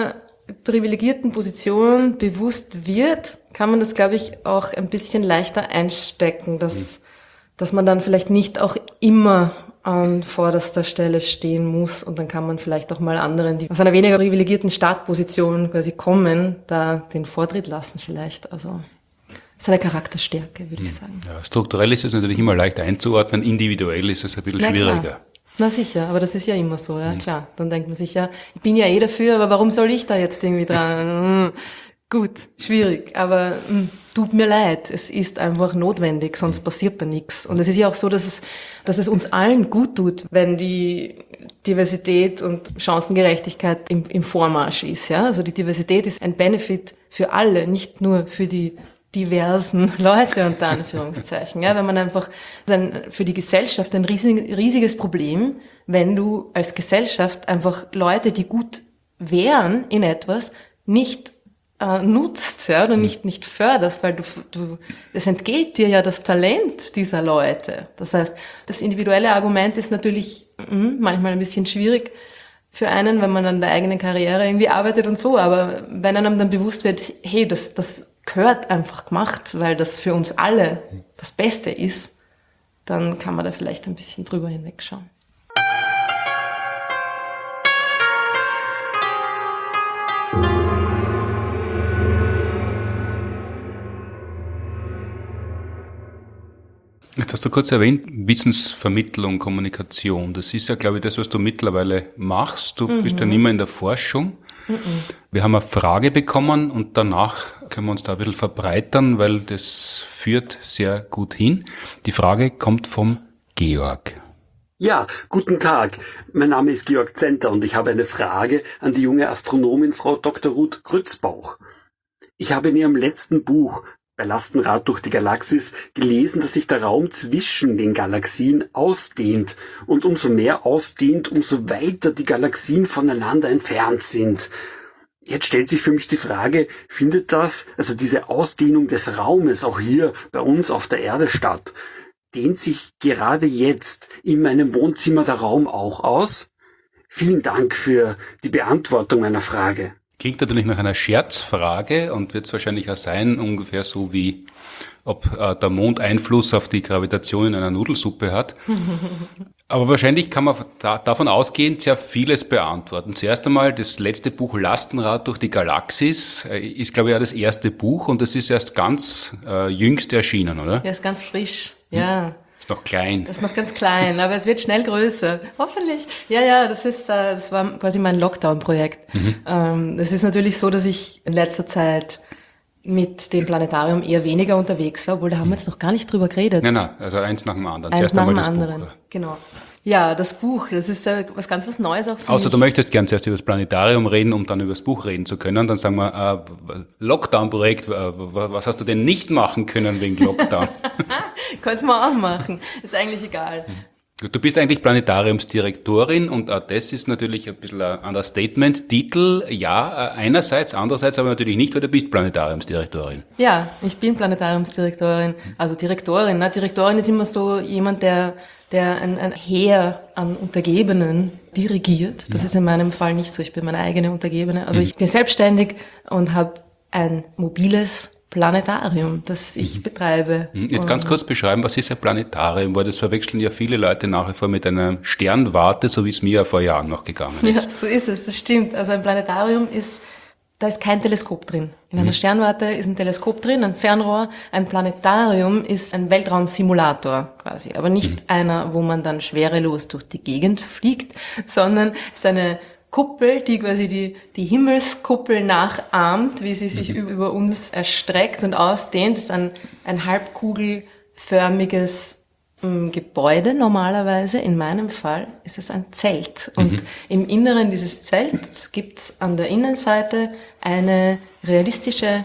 privilegierten Position bewusst wird, kann man das, glaube ich, auch ein bisschen leichter einstecken, dass, mhm. dass man dann vielleicht nicht auch immer an vorderster Stelle stehen muss und dann kann man vielleicht auch mal anderen, die aus einer weniger privilegierten Startposition quasi kommen, da den Vortritt lassen vielleicht. Also das ist eine Charakterstärke, würde ich sagen. Ja, strukturell ist es natürlich immer leicht einzuordnen, individuell ist es ein bisschen Na, schwieriger. Klar. Na sicher, aber das ist ja immer so, ja klar. Dann denkt man sich ja, ich bin ja eh dafür, aber warum soll ich da jetzt irgendwie dran? Gut, schwierig, aber mh, tut mir leid, es ist einfach notwendig, sonst passiert da nichts. Und es ist ja auch so, dass es, dass es uns allen gut tut, wenn die Diversität und Chancengerechtigkeit im, im Vormarsch ist. Ja? Also die Diversität ist ein Benefit für alle, nicht nur für die diversen Leute unter Anführungszeichen. Ja, wenn man einfach ein, für die Gesellschaft ein riesig, riesiges Problem, wenn du als Gesellschaft einfach Leute, die gut wären in etwas, nicht äh, nutzt, ja, oder nicht nicht förderst, weil du du es entgeht dir ja das Talent dieser Leute. Das heißt, das individuelle Argument ist natürlich mh, manchmal ein bisschen schwierig für einen, wenn man an der eigenen Karriere irgendwie arbeitet und so, aber wenn einem dann bewusst wird, hey, das das gehört einfach gemacht, weil das für uns alle das Beste ist, dann kann man da vielleicht ein bisschen drüber hinwegschauen. Jetzt hast du kurz erwähnt, Wissensvermittlung, Kommunikation. Das ist ja, glaube ich, das, was du mittlerweile machst. Du mhm. bist ja nicht mehr in der Forschung. Mhm. Wir haben eine Frage bekommen und danach können wir uns da ein bisschen verbreitern, weil das führt sehr gut hin. Die Frage kommt vom Georg. Ja, guten Tag. Mein Name ist Georg Zenter und ich habe eine Frage an die junge Astronomin Frau Doktor Ruth Grützbauch. Ich habe in ihrem letzten Buch bei Lastenrad durch die Galaxis gelesen, dass sich der Raum zwischen den Galaxien ausdehnt und umso mehr ausdehnt, umso weiter die Galaxien voneinander entfernt sind. Jetzt stellt sich für mich die Frage, findet das, also diese Ausdehnung des Raumes auch hier bei uns auf der Erde statt? Dehnt sich gerade jetzt in meinem Wohnzimmer der Raum auch aus? Vielen Dank für die Beantwortung meiner Frage. Klingt natürlich nach einer Scherzfrage und wird es wahrscheinlich auch sein, ungefähr so wie, ob äh, der Mond Einfluss auf die Gravitation in einer Nudelsuppe hat. Aber wahrscheinlich kann man da, davon ausgehend sehr vieles beantworten. Zuerst einmal, das letzte Buch Lastenrad durch die Galaxis äh, ist, glaube ich, ja das erste Buch und das ist erst ganz äh, jüngst erschienen, oder? Ja, ist ganz frisch, ja. Hm. Ist noch klein. Ist noch ganz klein, aber es wird schnell größer. Hoffentlich. Ja, ja, das ist, äh, das war quasi mein Lockdown-Projekt. Mhm. Ähm, es ist natürlich so, dass ich in letzter Zeit mit dem Planetarium eher weniger unterwegs war, obwohl da haben wir jetzt noch gar nicht drüber geredet. Nein, nein, also eins nach dem anderen. Eins Zuerst nach dem einmal das anderen, Buch. Genau. Ja, das Buch, das ist äh, was ganz was Neues auch für Außer mich. du möchtest gern zuerst über das Planetarium reden, um dann über das Buch reden zu können. Dann sagen wir, äh, Lockdown-Projekt, äh, was hast du denn nicht machen können wegen Lockdown? Könnte man auch machen, ist eigentlich egal. Du bist eigentlich Planetariumsdirektorin und auch das ist natürlich ein bisschen ein Understatement. Titel, ja, einerseits, andererseits aber natürlich nicht, weil du bist Planetariumsdirektorin. Ja, ich bin Planetariumsdirektorin, also Direktorin. Ne? Direktorin ist immer so jemand, der, der ein, ein Heer an Untergebenen dirigiert. Das ja. ist in meinem Fall nicht so, ich bin meine eigene Untergebene. Also mhm. ich bin selbstständig und habe ein mobiles Planetarium, das ich mhm. betreibe. Jetzt ganz kurz beschreiben, was ist ein Planetarium, weil das verwechseln ja viele Leute nach wie vor mit einer Sternwarte, so wie es mir ja vor Jahren noch gegangen ist. Ja, so ist es, das stimmt. Also ein Planetarium ist, da ist kein Teleskop drin. In einer mhm. Sternwarte ist ein Teleskop drin, ein Fernrohr. Ein Planetarium ist ein Weltraumsimulator quasi, aber nicht mhm. einer, wo man dann schwerelos durch die Gegend fliegt, sondern es ist eine Kuppel, die quasi die, die Himmelskuppel nachahmt, wie sie sich mhm. über uns erstreckt und ausdehnt. Das ist ein, ein halbkugelförmiges ähm, Gebäude normalerweise. In meinem Fall ist es ein Zelt. Und mhm. im Inneren dieses Zelts gibt's an der Innenseite eine realistische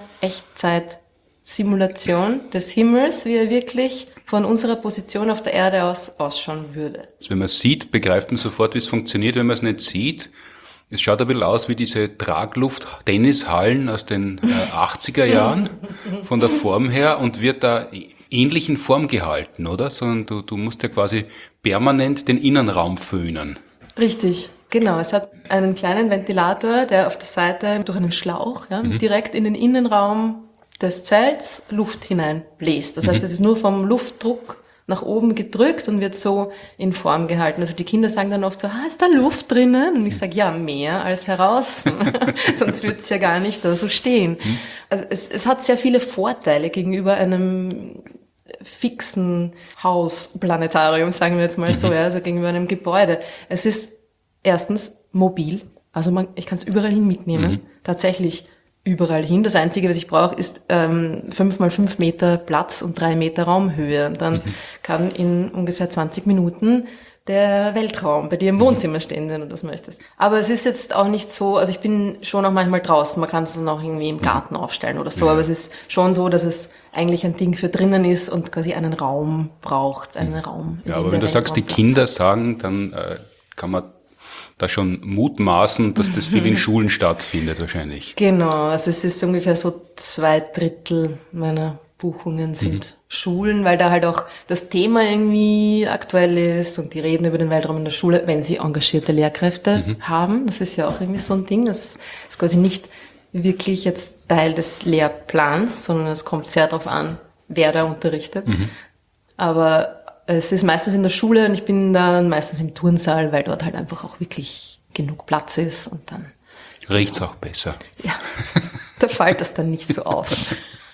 Echtzeit-Simulation des Himmels, wie er wirklich von unserer Position auf der Erde aus ausschauen würde. Wenn man es sieht, begreift man sofort, wie es funktioniert. Wenn man es nicht sieht, es schaut ein bisschen aus wie diese Tragluft-Tennishallen aus den äh, achtziger Jahren von der Form her und wird da ähnlich in Form gehalten, oder? Sondern du, du musst ja quasi permanent den Innenraum föhnen. Richtig, Genau, es hat einen kleinen Ventilator, der auf der Seite durch einen Schlauch ja, mhm. direkt in den Innenraum des Zelts Luft hineinbläst. Das heißt, es ist nur vom Luftdruck nach oben gedrückt und wird so in Form gehalten. Also die Kinder sagen dann oft so, ah, ist da Luft drinnen? Und ich sage, ja, mehr als heraus. Sonst wird es ja gar nicht da so stehen. Mhm. Also es, es hat sehr viele Vorteile gegenüber einem fixen Hausplanetarium, sagen wir jetzt mal mhm. so, ja, also gegenüber einem Gebäude. Es ist erstens mobil, also man, ich kann es überall hin mitnehmen, mhm. tatsächlich überall hin. Das Einzige, was ich brauche, ist ähm, fünf mal fünf Meter Platz und drei Meter Raumhöhe. Und dann mhm. kann in ungefähr zwanzig Minuten der Weltraum bei dir im Wohnzimmer stehen, wenn du das möchtest. Aber es ist jetzt auch nicht so, also ich bin schon auch manchmal draußen, man kann es dann auch irgendwie im Garten aufstellen oder so, ja. aber es ist schon so, dass es eigentlich ein Ding für drinnen ist und quasi einen Raum braucht, einen Raum. Ja, aber wenn du sagst, die Kinder sagen, dann äh, kann man da schon mutmaßen, dass das viel in Schulen stattfindet wahrscheinlich. Genau, also es ist ungefähr so zwei Drittel meiner Buchungen sind mhm. Schulen, weil da halt auch das Thema irgendwie aktuell ist und die reden über den Weltraum in der Schule, wenn sie engagierte Lehrkräfte mhm. haben. Das ist ja auch irgendwie so ein Ding. Das ist quasi nicht wirklich jetzt Teil des Lehrplans, sondern es kommt sehr darauf an, wer da unterrichtet. Mhm. Aber es ist meistens in der Schule und ich bin dann meistens im Turnsaal, weil dort halt einfach auch wirklich genug Platz ist und dann riecht's auch besser. Ja, da fällt das dann nicht so auf.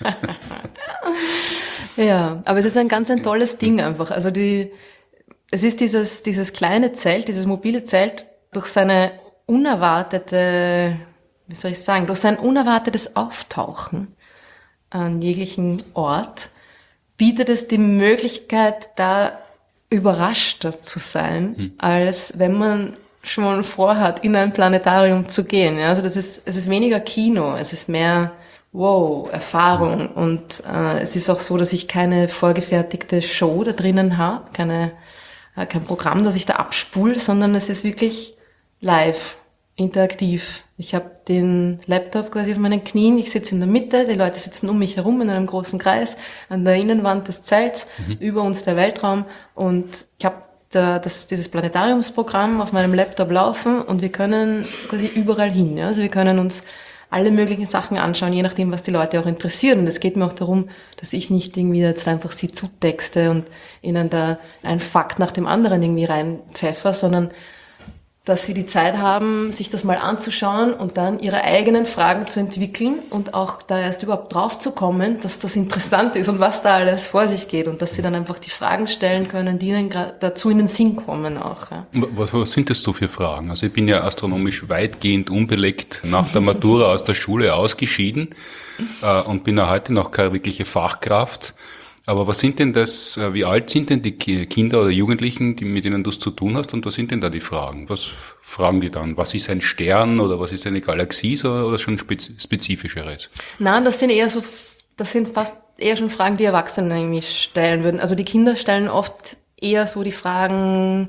Ja, aber es ist ein ganz ein tolles Ding einfach. Also die, es ist dieses, dieses kleine Zelt, dieses mobile Zelt durch seine unerwartete, wie soll ich sagen, durch sein unerwartetes Auftauchen an jeglichen Ort bietet es die Möglichkeit, da überraschter zu sein, hm. als wenn man schon vorhat, in ein Planetarium zu gehen. Ja, also das ist, es ist weniger Kino, es ist mehr wow, Erfahrung. Und äh, es ist auch so, dass ich keine vorgefertigte Show da drinnen habe, keine, äh, kein Programm, das ich da abspule, sondern es ist wirklich live, interaktiv. Ich habe den Laptop quasi auf meinen Knien, ich sitze in der Mitte, die Leute sitzen um mich herum in einem großen Kreis, an der Innenwand des Zelts, mhm. über uns der Weltraum und ich habe da das, dieses Planetariumsprogramm auf meinem Laptop laufen und wir können quasi überall hin. Ja? Also wir können uns alle möglichen Sachen anschauen, je nachdem, was die Leute auch interessieren. Und es geht mir auch darum, dass ich nicht irgendwie jetzt einfach sie zutexte und ihnen da ein Fakt nach dem anderen irgendwie reinpfeffer, sondern dass sie die Zeit haben, sich das mal anzuschauen und dann ihre eigenen Fragen zu entwickeln und auch da erst überhaupt drauf zu kommen, dass das interessant ist und was da alles vor sich geht und dass sie dann einfach die Fragen stellen können, die ihnen gerade dazu in den Sinn kommen auch. Ja. Was, was sind das so für Fragen? Also ich bin ja astronomisch weitgehend unbeleckt nach der Matura aus der Schule ausgeschieden äh, und bin ja heute noch keine wirkliche Fachkraft. Aber was sind denn das, wie alt sind denn die Kinder oder Jugendlichen, die, mit denen du es zu tun hast, und was sind denn da die Fragen? Was fragen die dann? Was ist ein Stern oder was ist eine Galaxie oder, oder schon spezifischeres? Nein, das sind eher so, das sind fast eher schon Fragen, die Erwachsene irgendwie stellen würden. Also die Kinder stellen oft eher so die Fragen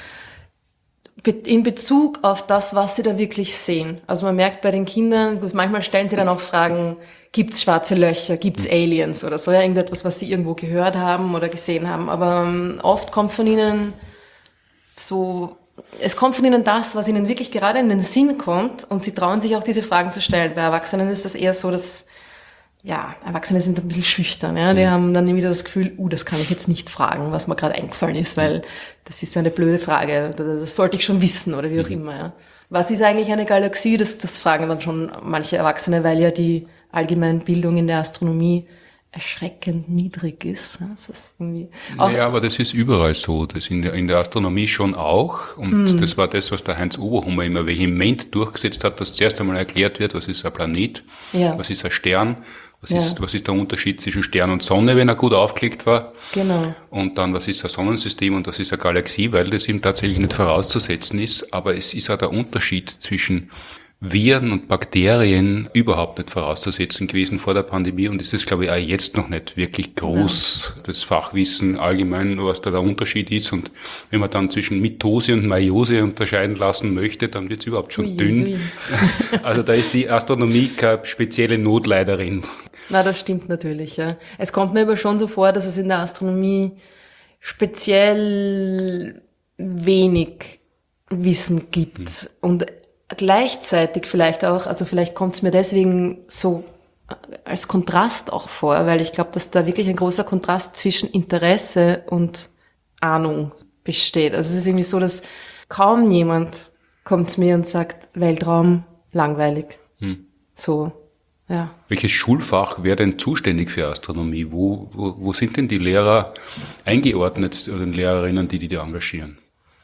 in Bezug auf das, was sie da wirklich sehen. Also man merkt bei den Kindern, manchmal stellen sie dann auch Fragen, gibt's schwarze Löcher, gibt's Aliens oder so, ja, irgendetwas, was sie irgendwo gehört haben oder gesehen haben. Aber um, oft kommt von ihnen so, es kommt von ihnen das, was ihnen wirklich gerade in den Sinn kommt und sie trauen sich auch diese Fragen zu stellen. Bei Erwachsenen ist das eher so, dass ja, Erwachsene sind ein bisschen schüchtern, ja. Die mhm. haben dann wieder das Gefühl, uh, das kann ich jetzt nicht fragen, was mir gerade eingefallen ist, weil das ist eine blöde Frage. Das sollte ich schon wissen oder wie auch mhm. immer, ja. Was ist eigentlich eine Galaxie? Das, das fragen dann schon manche Erwachsene, weil ja die Allgemeinbildung in der Astronomie erschreckend niedrig ist. Das ist irgendwie auch ja, aber das ist überall so. Das in der, in der Astronomie schon auch. Und mm. das war das, was der Heinz Oberhummer immer vehement durchgesetzt hat, dass zuerst einmal erklärt wird, was ist ein Planet, ja. was ist ein Stern, was, ja. ist, was ist der Unterschied zwischen Stern und Sonne, wenn er gut aufgelegt war. Genau. Und dann, was ist ein Sonnensystem und was ist eine Galaxie, weil das ihm tatsächlich nicht vorauszusetzen ist. Aber es ist auch der Unterschied zwischen Viren und Bakterien überhaupt nicht vorauszusetzen gewesen vor der Pandemie und ist es, glaube ich, auch jetzt noch nicht wirklich groß, ja. das Fachwissen allgemein, was da der Unterschied ist. Und wenn man dann zwischen Mitose und Meiose unterscheiden lassen möchte, dann wird es überhaupt schon ui, dünn. Ui. Also da ist die Astronomie keine spezielle Notleiderin. Na, das stimmt natürlich, ja. Es kommt mir aber schon so vor, dass es in der Astronomie speziell wenig Wissen gibt. Mhm. Und gleichzeitig vielleicht auch, also vielleicht kommt es mir deswegen so als Kontrast auch vor, weil ich glaube, dass da wirklich ein großer Kontrast zwischen Interesse und Ahnung besteht. Also es ist irgendwie so, dass kaum jemand kommt zu mir und sagt, Weltraum, langweilig. Hm. So, ja. Welches Schulfach wäre denn zuständig für Astronomie? Wo, wo, wo sind denn die Lehrer eingeordnet oder die Lehrerinnen, die die da engagieren?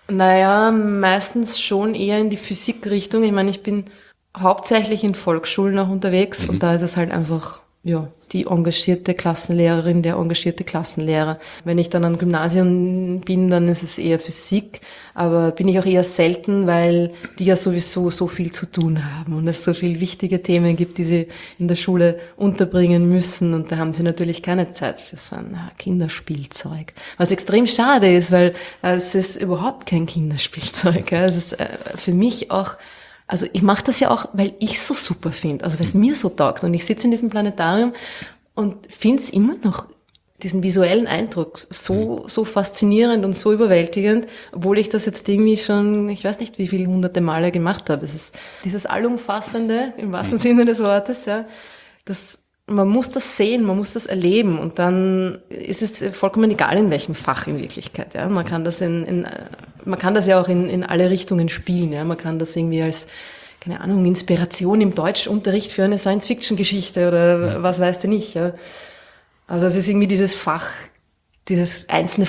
Naja, meistens schon eher in die Physikrichtung. Ich meine, ich bin hauptsächlich in Volksschulen auch unterwegs mhm. und da ist es halt einfach, ja, die engagierte Klassenlehrerin, der engagierte Klassenlehrer. Wenn ich dann am Gymnasium bin, dann ist es eher Physik, aber bin ich auch eher selten, weil die ja sowieso so viel zu tun haben und es so viele wichtige Themen gibt, die sie in der Schule unterbringen müssen und da haben sie natürlich keine Zeit für so ein Kinderspielzeug. Was extrem schade ist, weil es ist überhaupt kein Kinderspielzeug. Es ist für mich auch, also ich mache das ja auch, weil ich es so super finde, also weil es mir so taugt. Und ich sitze in diesem Planetarium und finde es immer noch, diesen visuellen Eindruck, so so faszinierend und so überwältigend, obwohl ich das jetzt irgendwie schon, ich weiß nicht wie viele hunderte Male gemacht habe. Es ist dieses Allumfassende, im wahrsten Sinne des Wortes, ja, das man muss das sehen, man muss das erleben und dann ist es vollkommen egal, in welchem Fach in Wirklichkeit. Ja, man kann das in, in man kann das ja auch in, in alle Richtungen spielen. Ja, man kann das irgendwie als keine Ahnung Inspiration im Deutschunterricht für eine Science-Fiction-Geschichte oder ja. was weiß du nicht. Ja, also es ist irgendwie dieses Fach, dieses einzelne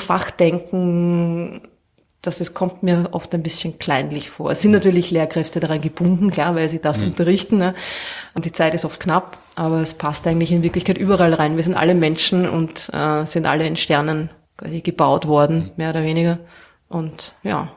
Fachdenken. Das ist, kommt mir oft ein bisschen kleinlich vor. Es sind natürlich Lehrkräfte daran gebunden, klar, weil sie das mhm. unterrichten. Ne? Und die Zeit ist oft knapp, aber es passt eigentlich in Wirklichkeit überall rein. Wir sind alle Menschen und äh, sind alle in Sternen quasi gebaut worden, mhm. mehr oder weniger. Und ja,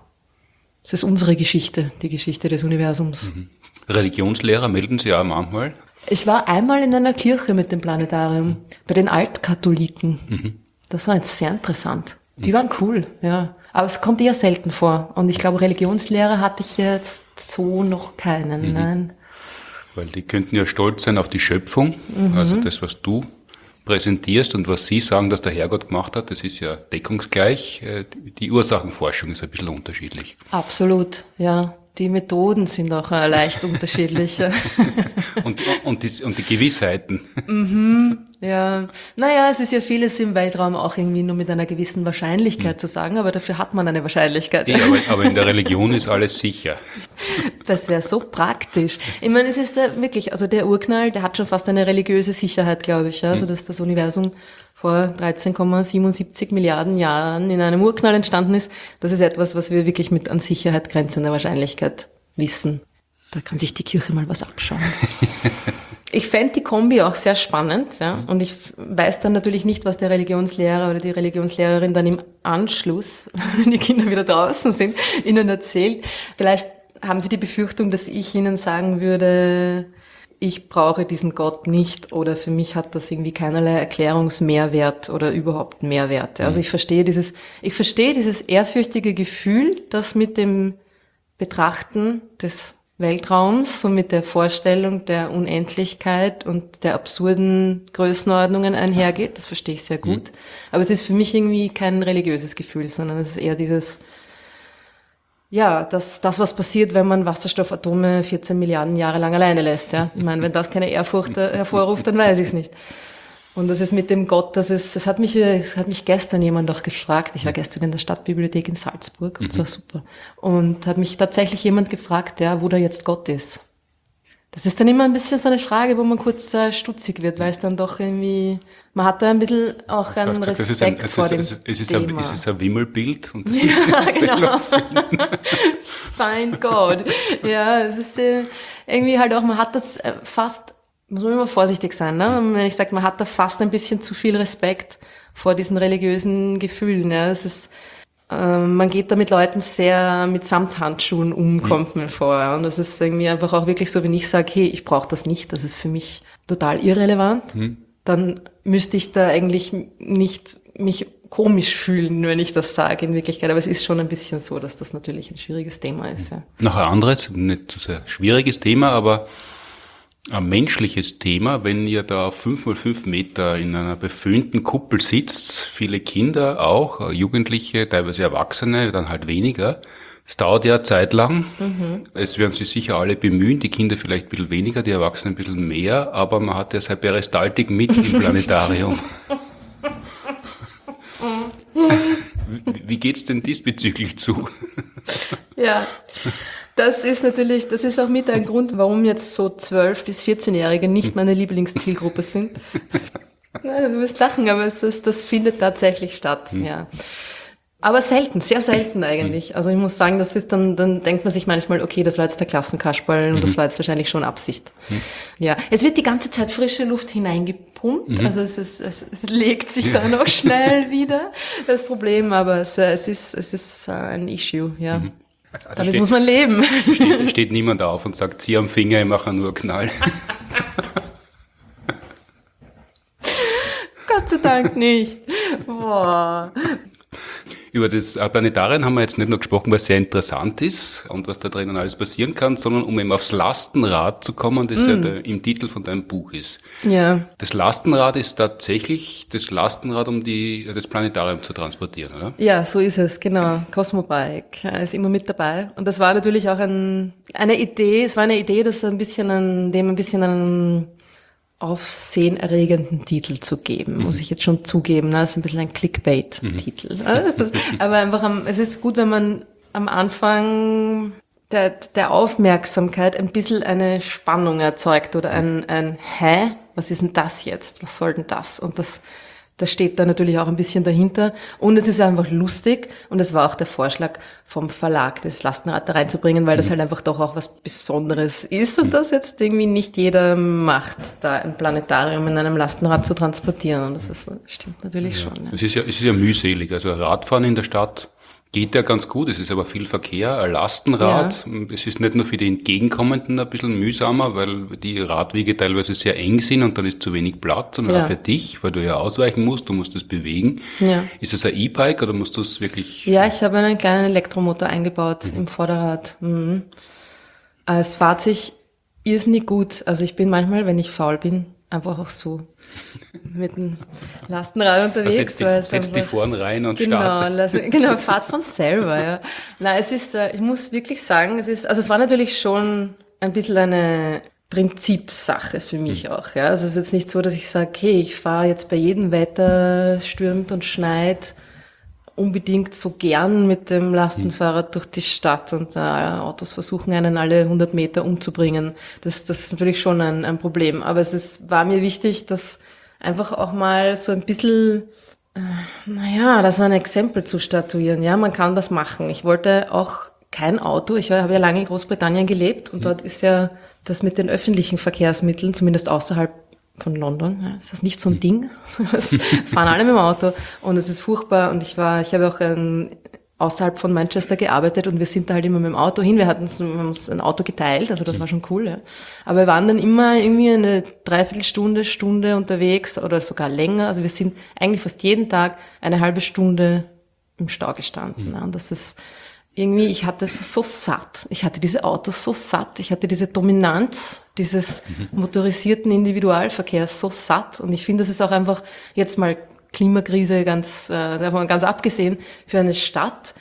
es ist unsere Geschichte, die Geschichte des Universums. Mhm. Religionslehrer melden Sie auch manchmal? Ich war einmal in einer Kirche mit dem Planetarium, mhm. bei den Altkatholiken. Mhm. Das war jetzt sehr interessant. Die waren cool, ja. Aber es kommt eher selten vor. Und ich glaube, Religionslehrer hatte ich jetzt so noch keinen, mhm. nein. Weil die könnten ja stolz sein auf die Schöpfung. Mhm. Also das, was du präsentierst und was sie sagen, dass der Herrgott gemacht hat, das ist ja deckungsgleich. Die Ursachenforschung ist ein bisschen unterschiedlich. Absolut, ja. Die Methoden sind auch leicht unterschiedlich. und, und, die, und die Gewissheiten. Mhm, ja. Naja, es ist ja vieles im Weltraum auch irgendwie nur mit einer gewissen Wahrscheinlichkeit mhm. zu sagen, aber dafür hat man eine Wahrscheinlichkeit. Ja, aber, aber in der Religion ist alles sicher. Das wäre so praktisch. Ich meine, es ist ja wirklich, also der Urknall, der hat schon fast eine religiöse Sicherheit, glaube ich, ja, also dass das Universum vor dreizehn Komma siebenundsiebzig Milliarden Jahren in einem Urknall entstanden ist. Das ist etwas, was wir wirklich mit an Sicherheit grenzender Wahrscheinlichkeit wissen. Da kann sich die Kirche mal was abschauen. Ich fände die Kombi auch sehr spannend, ja. Und ich weiß dann natürlich nicht, was der Religionslehrer oder die Religionslehrerin dann im Anschluss, wenn die Kinder wieder draußen sind, ihnen erzählt. Vielleicht haben sie die Befürchtung, dass ich ihnen sagen würde, ich brauche diesen Gott nicht oder für mich hat das irgendwie keinerlei Erklärungsmehrwert oder überhaupt Mehrwert. Also ich verstehe dieses, ich verstehe dieses ehrfürchtige Gefühl, das mit dem Betrachten des Weltraums und mit der Vorstellung der Unendlichkeit und der absurden Größenordnungen einhergeht. Das verstehe ich sehr gut. Mhm. Aber es ist für mich irgendwie kein religiöses Gefühl, sondern es ist eher dieses, ja, das, das, was passiert, wenn man Wasserstoffatome vierzehn Milliarden Jahre lang alleine lässt, ja. Ich meine, wenn das keine Ehrfurcht hervorruft, dann weiß ich es nicht. Und das ist mit dem Gott, das ist, das hat mich, das hat mich gestern jemand auch gefragt. Ich war gestern in der Stadtbibliothek in Salzburg und das war super. Und hat mich tatsächlich jemand gefragt, ja, wo da jetzt Gott ist. Das ist dann immer ein bisschen so eine Frage, wo man kurz äh, stutzig wird, weil es dann doch irgendwie, man hat da ein bisschen auch einen Respekt das ist ein, es vor ist, dem es ist, es ist Thema. Ein, es ist ein Wimmelbild und das ja, muss ich genau. Find God. Ja, es ist äh, irgendwie halt auch, man hat das äh, fast, muss man immer vorsichtig sein, ne? Wenn ich sage, man hat da fast ein bisschen zu viel Respekt vor diesen religiösen Gefühlen. Ja, es ist, äh, man geht da mit Leuten sehr mit Samthandschuhen um, kommt mir vor. Und das ist irgendwie einfach auch wirklich so, wenn ich sage, hey, ich brauche das nicht, das ist für mich total irrelevant, mhm. dann müsste ich da eigentlich nicht mich komisch fühlen, wenn ich das sage in Wirklichkeit. Aber es ist schon ein bisschen so, dass das natürlich ein schwieriges Thema ist. Ja. Noch ein anderes, nicht so sehr schwieriges Thema, aber ein menschliches Thema, wenn ihr da auf fünf mal fünf Meter in einer beföhnten Kuppel sitzt, viele Kinder auch, Jugendliche, teilweise Erwachsene, dann halt weniger, Es dauert ja eine Zeit lang. Mhm. Es werden sich sicher alle bemühen, die Kinder vielleicht ein bisschen weniger, die Erwachsenen ein bisschen mehr, aber man hat ja seine Peristaltik mit im Planetarium. wie, wie geht's denn diesbezüglich zu? Ja, das ist natürlich, das ist auch mit ein Grund, warum jetzt so zwölf- bis vierzehnjährige nicht meine Lieblingszielgruppe sind. Nein, du wirst lachen, aber es ist, das findet tatsächlich statt, mhm. ja. Aber selten, sehr selten eigentlich. Also ich muss sagen, das ist dann, dann denkt man sich manchmal, okay, das war jetzt der Klassenkasperl und mhm. das war jetzt wahrscheinlich schon Absicht. Mhm. Ja, es wird die ganze Zeit frische Luft hineingepumpt, mhm. also es ist, es, es legt sich dann auch schnell wieder, das Problem, aber es, es ist, es ist ein Issue, ja. Mhm. Also Damit steht, muss man leben. Steht, steht niemand auf und sagt, zieh am Finger, ich mache nur Knall. Gott sei Dank nicht. Boah. Über das Planetarium haben wir jetzt nicht nur gesprochen, was sehr interessant ist und was da drinnen alles passieren kann, sondern um eben aufs Lastenrad zu kommen, das mm. ja der, im Titel von deinem Buch ist. Ja. Das Lastenrad ist tatsächlich das Lastenrad, um die, das Planetarium zu transportieren, oder? Ja, so ist es, genau. Cosmobike ist immer mit dabei. Und das war natürlich auch ein, eine Idee, es war eine Idee, das ein bisschen an, dem ein bisschen an aufsehenerregenden Titel zu geben, mhm. muss ich jetzt schon zugeben. Ne? Das ist ein bisschen ein Clickbait-Titel. Mhm. Also aber einfach, am, es ist gut, wenn man am Anfang der, der Aufmerksamkeit ein bisschen eine Spannung erzeugt oder ein, ein Hä? Was ist denn das jetzt? Was soll denn das? Und das, das steht da natürlich auch ein bisschen dahinter. Und es ist einfach lustig. Und es war auch der Vorschlag vom Verlag, das Lastenrad da reinzubringen, weil das halt einfach doch auch was Besonderes ist und das jetzt irgendwie nicht jeder macht, da ein Planetarium in einem Lastenrad zu transportieren. Und das ist, stimmt natürlich ja. schon. Ja. Es ist ja, es ist ja mühselig. Also Radfahren in der Stadt geht ja ganz gut, es ist aber viel Verkehr, ein Lastenrad. Ja. Es ist nicht nur für die Entgegenkommenden ein bisschen mühsamer, weil die Radwege teilweise sehr eng sind und dann ist zu wenig Platz, sondern ja. auch für dich, weil du ja ausweichen musst, du musst es bewegen. Ja. Ist es ein E-Bike oder musst du es wirklich... Ja, ich habe einen kleinen Elektromotor eingebaut mhm. im Vorderrad. Mhm. Es fährt sich irrsinnig gut. Also ich bin manchmal, wenn ich faul bin, einfach auch so mit dem Lastenrad unterwegs. Setzt die, setzt einfach, die vorn rein und genau, start. Also, genau, fahrt von selber, ja. Nein, es ist, ich muss wirklich sagen, es ist, also es war natürlich schon ein bisschen eine Prinzipsache für mich mhm. auch, ja. Also es ist jetzt nicht so, dass ich sage, okay, ich fahre jetzt bei jedem Wetter, stürmt und schneit, unbedingt so gern mit dem Lastenfahrrad durch die Stadt und äh, Autos versuchen einen alle hundert Meter umzubringen. Das, das ist natürlich schon ein, ein Problem. Aber es ist, war mir wichtig, dass einfach auch mal so ein bisschen, äh, naja, da so ein Exempel zu statuieren. Ja, man kann das machen. Ich wollte auch kein Auto. Ich habe ja lange in Großbritannien gelebt und mhm. dort ist ja das mit den öffentlichen Verkehrsmitteln, zumindest außerhalb von London, ja, ist das nicht so ein Ding. Es fahren alle mit dem Auto und es ist furchtbar. Und ich war, ich habe auch ähm, außerhalb von Manchester gearbeitet und wir sind da halt immer mit dem Auto hin. Wir hatten uns, wir haben uns ein Auto geteilt, also das war schon cool. Ja. Aber wir waren dann immer irgendwie eine Dreiviertelstunde, Stunde unterwegs oder sogar länger. Also wir sind eigentlich fast jeden Tag eine halbe Stunde im Stau gestanden. Mhm. Ja. Und das ist irgendwie, ich hatte es so satt. Ich hatte diese Autos so satt. Ich hatte diese Dominanz dieses motorisierten Individualverkehrs so satt. Und ich finde, das ist auch einfach jetzt mal Klimakrise ganz, äh, davon ganz abgesehen, für eine Stadt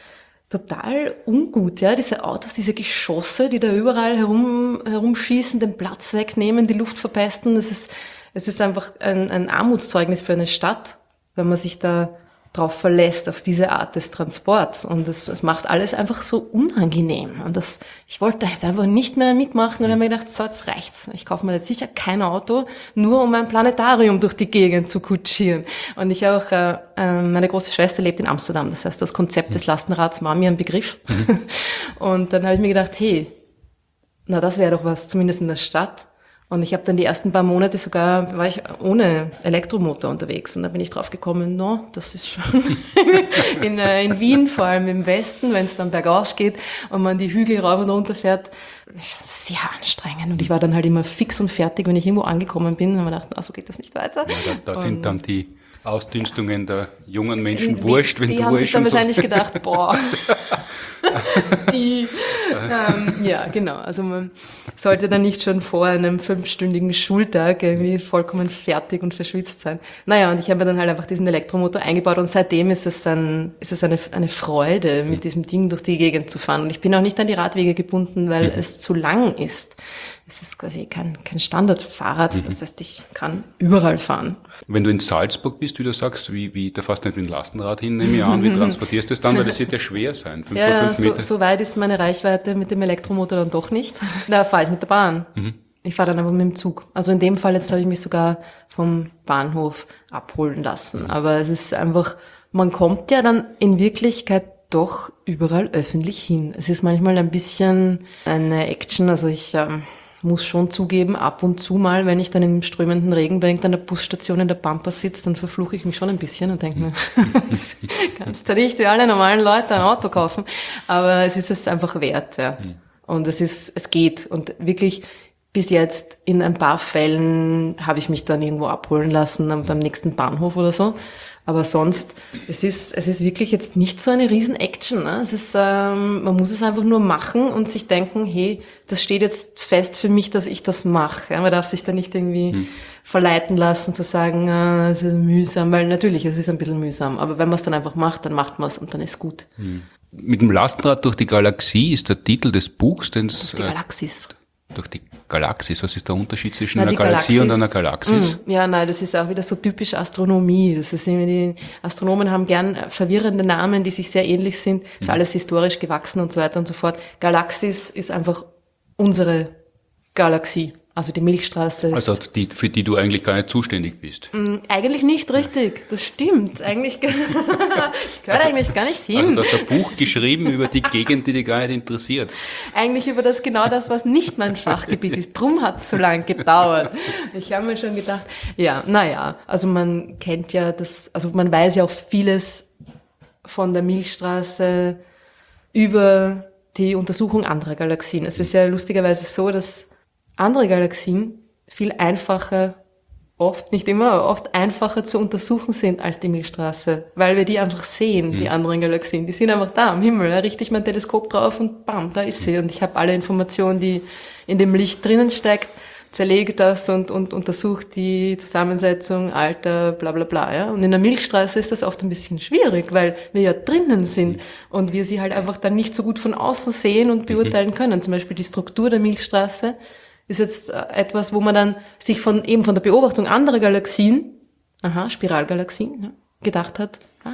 total ungut, ja. Diese Autos, diese Geschosse, die da überall herum, herumschießen, den Platz wegnehmen, die Luft verpesten. Das ist, es ist einfach ein, ein Armutszeugnis für eine Stadt, wenn man sich da drauf verlässt, auf diese Art des Transports. Und das, das macht alles einfach so unangenehm. Und das, ich wollte jetzt einfach nicht mehr mitmachen und habe mir gedacht, so, jetzt reicht's. Ich kaufe mir jetzt sicher kein Auto, nur um ein Planetarium durch die Gegend zu kutschieren. Und ich auch, äh, meine große Schwester lebt in Amsterdam. Das heißt, das Konzept des Lastenrads war mir ein Begriff. Mhm. Und dann habe ich mir gedacht, hey, na, das wäre doch was, zumindest in der Stadt. Und ich habe dann die ersten paar Monate sogar, war ich ohne Elektromotor unterwegs. Und da bin ich drauf gekommen, no, das ist schon in, äh, in Wien, vor allem im Westen, wenn es dann bergauf geht und man die Hügel rauf und runter fährt, sehr anstrengend. Und ich war dann halt immer fix und fertig, wenn ich irgendwo angekommen bin. Und man dachte, ah, so geht das nicht weiter. Ja, da da sind und dann die Ausdünstungen der jungen Menschen wurscht, wenn die du haben eh sich dann schon so... wahrscheinlich gedacht, boah, die, ähm, ja, genau. Also man sollte dann nicht schon vor einem fünfstündigen Schultag irgendwie vollkommen fertig und verschwitzt sein. Naja, und ich habe mir dann halt einfach diesen Elektromotor eingebaut und seitdem ist es ein, ist es eine, eine Freude, mit diesem Ding durch die Gegend zu fahren. Und ich bin auch nicht an die Radwege gebunden, weil mhm. es zu lang ist. Es ist quasi kein, kein Standardfahrrad, mhm. das heißt, ich kann überall fahren. Wenn du in Salzburg bist, wie du sagst, wie, wie, da fährst du nicht mit dem Lastenrad hin, nehme ich an, wie transportierst du das dann, weil das wird ja schwer sein, fünf ja, fünf Meter. So, so weit ist meine Reichweite mit dem Elektromotor dann doch nicht. Da fahre ich mit der Bahn. Mhm. Ich fahre dann aber mit dem Zug. Also in dem Fall jetzt habe ich mich sogar vom Bahnhof abholen lassen. Mhm. Aber es ist einfach, man kommt ja dann in Wirklichkeit doch überall öffentlich hin. Es ist manchmal ein bisschen eine Action, also ich... Ähm, muss schon zugeben, ab und zu mal, wenn ich dann im strömenden Regen bei irgendeiner Busstation in der Pampa sitze, dann verfluche ich mich schon ein bisschen und denke mir, kannst du nicht wie alle normalen Leute ein Auto kaufen. Aber es ist es einfach wert, ja. Und es ist, es geht. Und wirklich bis jetzt in ein paar Fällen habe ich mich dann irgendwo abholen lassen, dann beim nächsten Bahnhof oder so. Aber sonst, es ist, es ist wirklich jetzt nicht so eine Riesen-Action. Ne? Es ist, ähm, man muss es einfach nur machen und sich denken, hey, das steht jetzt fest für mich, dass ich das mache. Ja? Man darf sich da nicht irgendwie hm. verleiten lassen, zu sagen, äh, es ist mühsam, weil natürlich, es ist ein bisschen mühsam. Aber wenn man es dann einfach macht, dann macht man es und dann ist gut. Hm. Mit dem Lastenrad durch die Galaxie ist der Titel des Buchs, den es... Die Galaxis. Durch die Galaxis. Was ist der Unterschied zwischen Na, einer Galaxie Galaxis, und einer Galaxis? Mh, ja, nein, das ist auch wieder so typisch Astronomie. Das ist irgendwie, die Astronomen haben gern verwirrende Namen, die sich sehr ähnlich sind. Ist mhm. alles historisch gewachsen und so weiter und so fort. Galaxis ist einfach unsere Galaxie. Also die Milchstraße ist... Also die, für die du eigentlich gar nicht zuständig bist. Mh, eigentlich nicht, richtig. Das stimmt. Eigentlich, ich gehöre also, eigentlich gar nicht hin. Also du hast ein Buch geschrieben über die Gegend, die dich gar nicht interessiert. Eigentlich über das genau das, was nicht mein Fachgebiet ist. Drum hat es so lange gedauert. Ich habe mir schon gedacht, ja, naja, also man kennt ja das, also man weiß ja auch vieles von der Milchstraße über die Untersuchung anderer Galaxien. Es ist ja lustigerweise so, dass andere Galaxien viel einfacher, oft, nicht immer, aber oft einfacher zu untersuchen sind als die Milchstraße, weil wir die einfach sehen, mhm. die anderen Galaxien. Die sind einfach da am Himmel, da richte ich mein Teleskop drauf und bam, da ist sie. Und ich habe alle Informationen, die in dem Licht drinnen steckt, zerlege das und, und untersuche die Zusammensetzung, Alter, bla bla bla. Ja? Und in der Milchstraße ist das oft ein bisschen schwierig, weil wir ja drinnen sind und wir sie halt einfach dann nicht so gut von außen sehen und beurteilen können. Zum Beispiel die Struktur der Milchstraße ist jetzt etwas, wo man dann sich von eben von der Beobachtung anderer Galaxien, aha, Spiralgalaxien, ja, gedacht hat, ah,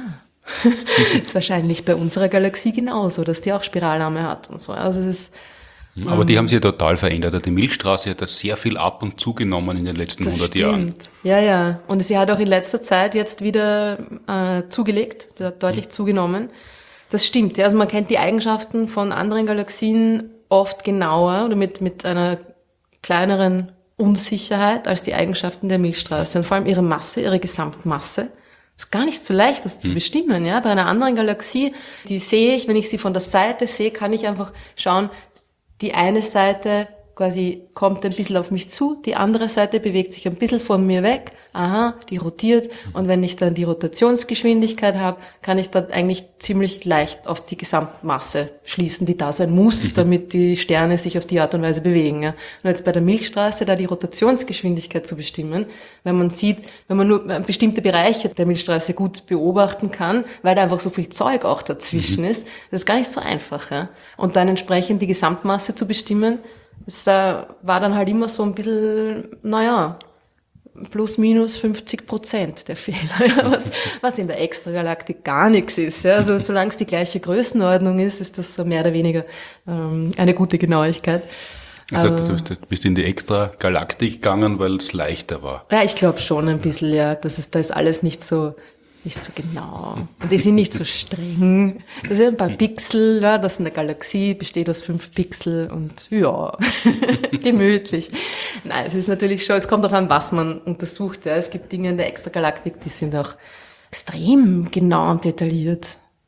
ist wahrscheinlich bei unserer Galaxie genauso, dass die auch Spiralarme hat und so. Also es ist, aber die haben sich ja total verändert. Die Milchstraße hat da sehr viel ab und zugenommen in den letzten hundert Jahren. Ja, ja. Und sie hat auch in letzter Zeit jetzt wieder äh, zugelegt, deutlich mhm. zugenommen. Das stimmt. Ja. Also man kennt die Eigenschaften von anderen Galaxien oft genauer oder mit mit einer kleineren Unsicherheit als die Eigenschaften der Milchstraße und vor allem ihre Masse, ihre Gesamtmasse. Ist gar nicht so leicht, das zu bestimmen. Ja, bei einer anderen Galaxie, die sehe ich, wenn ich sie von der Seite sehe, kann ich einfach schauen, die eine Seite quasi kommt ein bisschen auf mich zu, die andere Seite bewegt sich ein bisschen von mir weg, aha, die rotiert und wenn ich dann die Rotationsgeschwindigkeit habe, kann ich dann eigentlich ziemlich leicht auf die Gesamtmasse schließen, die da sein muss, damit die Sterne sich auf die Art und Weise bewegen. Ja. Und jetzt bei der Milchstraße, da die Rotationsgeschwindigkeit zu bestimmen, wenn man sieht, wenn man nur bestimmte Bereiche der Milchstraße gut beobachten kann, weil da einfach so viel Zeug auch dazwischen mhm. ist, das ist gar nicht so einfach. Ja. Und dann entsprechend die Gesamtmasse zu bestimmen, es äh, war dann halt immer so ein bisschen, naja, plus minus fünfzig Prozent der Fehler, was, was in der Extragalaktik gar nichts ist. Ja. Also solange es die gleiche Größenordnung ist, ist das so mehr oder weniger ähm, eine gute Genauigkeit. Das heißt, du bist in die Extragalaktik gegangen, weil es leichter war. Ja, ich glaube schon ein bisschen, ja. Das ist, da ist alles nicht so... nicht so genau. Und die sind nicht so streng. Das sind ein paar Pixel, ja, das ist eine Galaxie, besteht aus fünf Pixel und ja, gemütlich. Nein, es ist natürlich schon, es kommt auch an, was man untersucht. Ja. Es gibt Dinge in der Extragalaktik, die sind auch extrem genau und detailliert.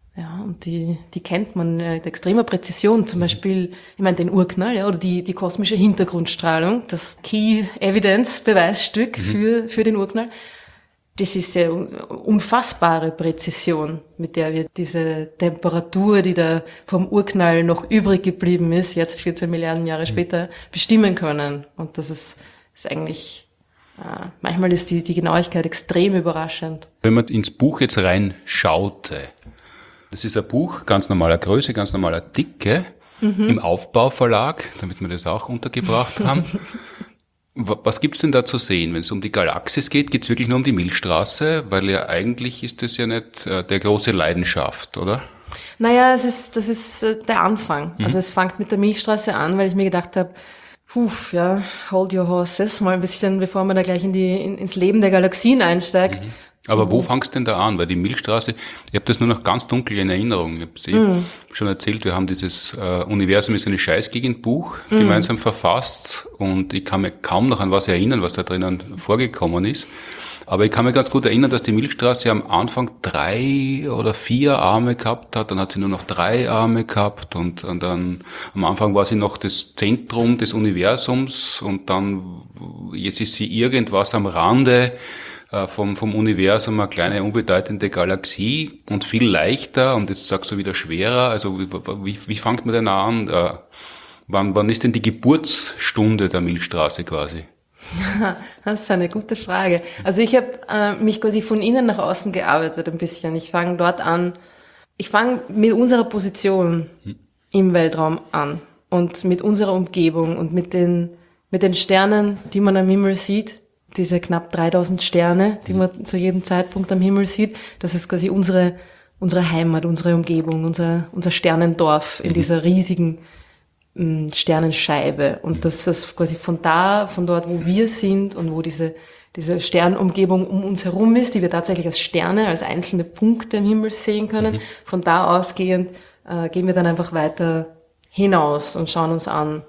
Ja, und die, die kennt man äh, mit extremer Präzision. Zum Beispiel, ich meine, den Urknall, ja, oder die, die kosmische Hintergrundstrahlung, das Key Evidence Beweisstück mhm. für, für den Urknall. Das ist ja unfassbare Präzision, mit der wir diese Temperatur, die da vom Urknall noch übrig geblieben ist, jetzt vierzehn Milliarden Jahre später, bestimmen können. Und das ist, ist eigentlich, äh, manchmal ist die, die Genauigkeit extrem überraschend. Wenn man ins Buch jetzt reinschaute, das ist ein Buch, ganz normaler Größe, ganz normaler Dicke, mhm. im Aufbauverlag, damit wir das auch untergebracht haben. Was gibt's denn da zu sehen? Wenn es um die Galaxis geht, geht's wirklich nur um die Milchstraße? Weil ja eigentlich ist das ja nicht äh, der große Leidenschaft, oder? Naja, es ist, das ist äh, der Anfang. Mhm. Also es fängt mit der Milchstraße an, weil ich mir gedacht habe, huf, ja, hold your horses, mal ein bisschen, bevor man da gleich in die, in, ins Leben der Galaxien einsteigt. Mhm. Aber wo fangst du denn da an? Weil die Milchstraße, ich habe das nur noch ganz dunkel in Erinnerung. Ich habe sie mm. schon erzählt, wir haben dieses äh, Universum ist eine Scheißgegend Buch mm. gemeinsam verfasst und ich kann mir kaum noch an was erinnern, was da drinnen vorgekommen ist. Aber ich kann mir ganz gut erinnern, dass die Milchstraße am Anfang drei oder vier Arme gehabt hat, dann hat sie nur noch drei Arme gehabt und, und dann am Anfang war sie noch das Zentrum des Universums und dann jetzt ist sie irgendwas am Rande vom, vom Universum, eine kleine unbedeutende Galaxie und viel leichter und jetzt sagst du wieder schwerer. Also wie, wie fängt man denn an? Äh, wann, wann ist denn die Geburtsstunde der Milchstraße quasi? Das ist eine gute Frage. Also ich habe äh, mich quasi von innen nach außen gearbeitet ein bisschen. Ich fange dort an, ich fange mit unserer Position hm. im Weltraum an und mit unserer Umgebung und mit den, mit den Sternen, die man am Himmel sieht. Diese knapp dreitausend Sterne, die man zu jedem Zeitpunkt am Himmel sieht, das ist quasi unsere, unsere Heimat, unsere Umgebung, unser, unser Sternendorf in mhm. dieser riesigen m, Sternenscheibe. Und das ist quasi von da, von dort, wo wir sind und wo diese, diese Sternumgebung um uns herum ist, die wir tatsächlich als Sterne, als einzelne Punkte im Himmel sehen können. Mhm. Von da ausgehend äh, gehen wir dann einfach weiter hinaus und schauen uns an,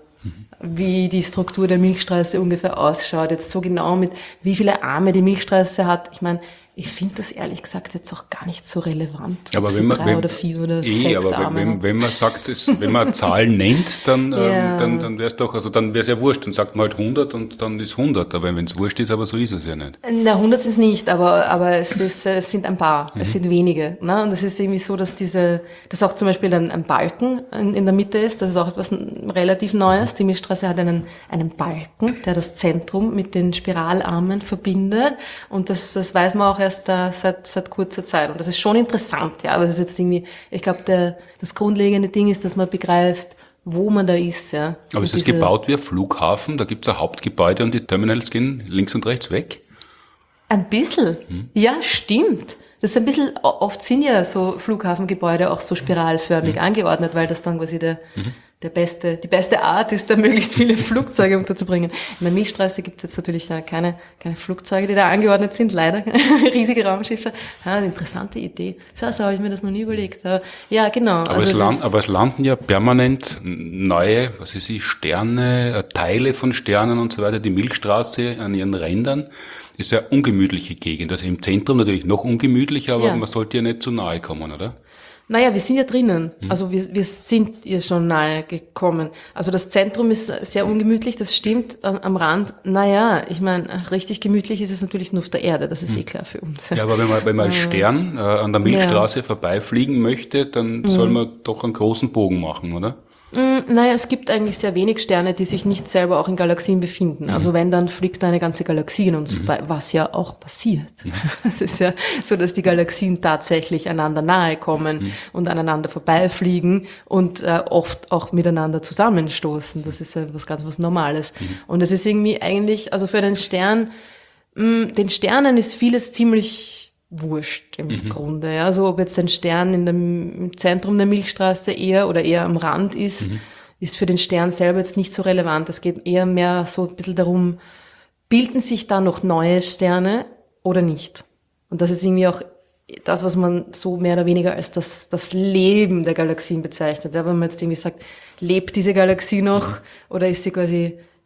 wie die Struktur der Milchstraße ungefähr ausschaut, jetzt so genau mit wie viele Arme die Milchstraße hat. Ich meine, ich finde das ehrlich gesagt jetzt auch gar nicht so relevant. Aber wenn man drei wenn, oder vier oder eh, sechs aber Arme wenn, wenn man sagt, es, wenn man Zahlen nennt, dann ja. ähm, dann dann wäre es doch, also dann wäre es ja wurscht, dann sagt man halt hundert und dann ist hundert, aber wenn es wurscht ist, aber so ist es ja nicht. Na, hundert sind es nicht, aber aber es ist es sind ein paar, mhm. es sind wenige, ne? Und es ist irgendwie so, dass diese, dass auch zum Beispiel ein, ein Balken in, in der Mitte ist, das ist auch etwas relativ Neues. Die Milchstraße hat einen einen Balken, der das Zentrum mit den Spiralarmen verbindet, und das das weiß man auch erst da seit seit kurzer Zeit. Und das ist schon interessant, ja, aber das ist jetzt irgendwie, ich glaube, der das grundlegende Ding ist, dass man begreift, wo man da ist, ja. Aber ist es gebaut wie ein Flughafen? Da gibt es ein Hauptgebäude und die Terminals gehen links und rechts weg? Ein bisschen. Hm. Ja, stimmt. Das ist ein bisschen, oft sind ja so Flughafengebäude auch so spiralförmig mhm. angeordnet, weil das dann quasi der, mhm. der beste, die beste Art ist, da möglichst viele Flugzeuge unterzubringen. In der Milchstraße gibt es jetzt natürlich keine, keine Flugzeuge, die da angeordnet sind, leider. Riesige Raumschiffe. Ja, eine interessante Idee. So, so habe ich mir das noch nie überlegt. Ja, genau. Aber, also es, es land, aber es landen ja permanent neue, was ist sie, Sterne, Teile von Sternen und so weiter. Die Milchstraße an ihren Rändern ist ja ungemütliche Gegend. Also im Zentrum natürlich noch ungemütlicher, aber ja. man sollte ja nicht zu nahe kommen, oder? Naja, wir sind ja drinnen. Hm. Also wir, wir sind ihr schon nahe gekommen. Also das Zentrum ist sehr ungemütlich, das stimmt. Am Rand, naja, ich meine, richtig gemütlich ist es natürlich nur auf der Erde, das ist hm. eh klar für uns. Ja, aber wenn man, wenn man als Stern äh, an der Milchstraße ja. vorbeifliegen möchte, dann hm. soll man doch einen großen Bogen machen, oder? Naja, es gibt eigentlich sehr wenig Sterne, die sich nicht selber auch in Galaxien befinden. Mhm. Also wenn, dann fliegt eine ganze Galaxie an uns mhm. vorbei, was ja auch passiert. Mhm. Es ist ja so, dass die Galaxien tatsächlich einander nahe kommen mhm. und aneinander vorbeifliegen und äh, oft auch miteinander zusammenstoßen. Das ist ja was ganz was Normales. Mhm. Und es ist irgendwie eigentlich, also für einen Stern, mh, den Sternen ist vieles ziemlich wurscht im mhm. Grunde. Ja. Also ob jetzt ein Stern in dem, im Zentrum der Milchstraße eher oder eher am Rand ist, mhm. ist für den Stern selber jetzt nicht so relevant. Es geht eher mehr so ein bisschen darum, bilden sich da noch neue Sterne oder nicht? Und das ist irgendwie auch das, was man so mehr oder weniger als das, das Leben der Galaxien bezeichnet. Ja, wenn man jetzt irgendwie sagt, lebt diese Galaxie noch mhm. oder ist sie quasi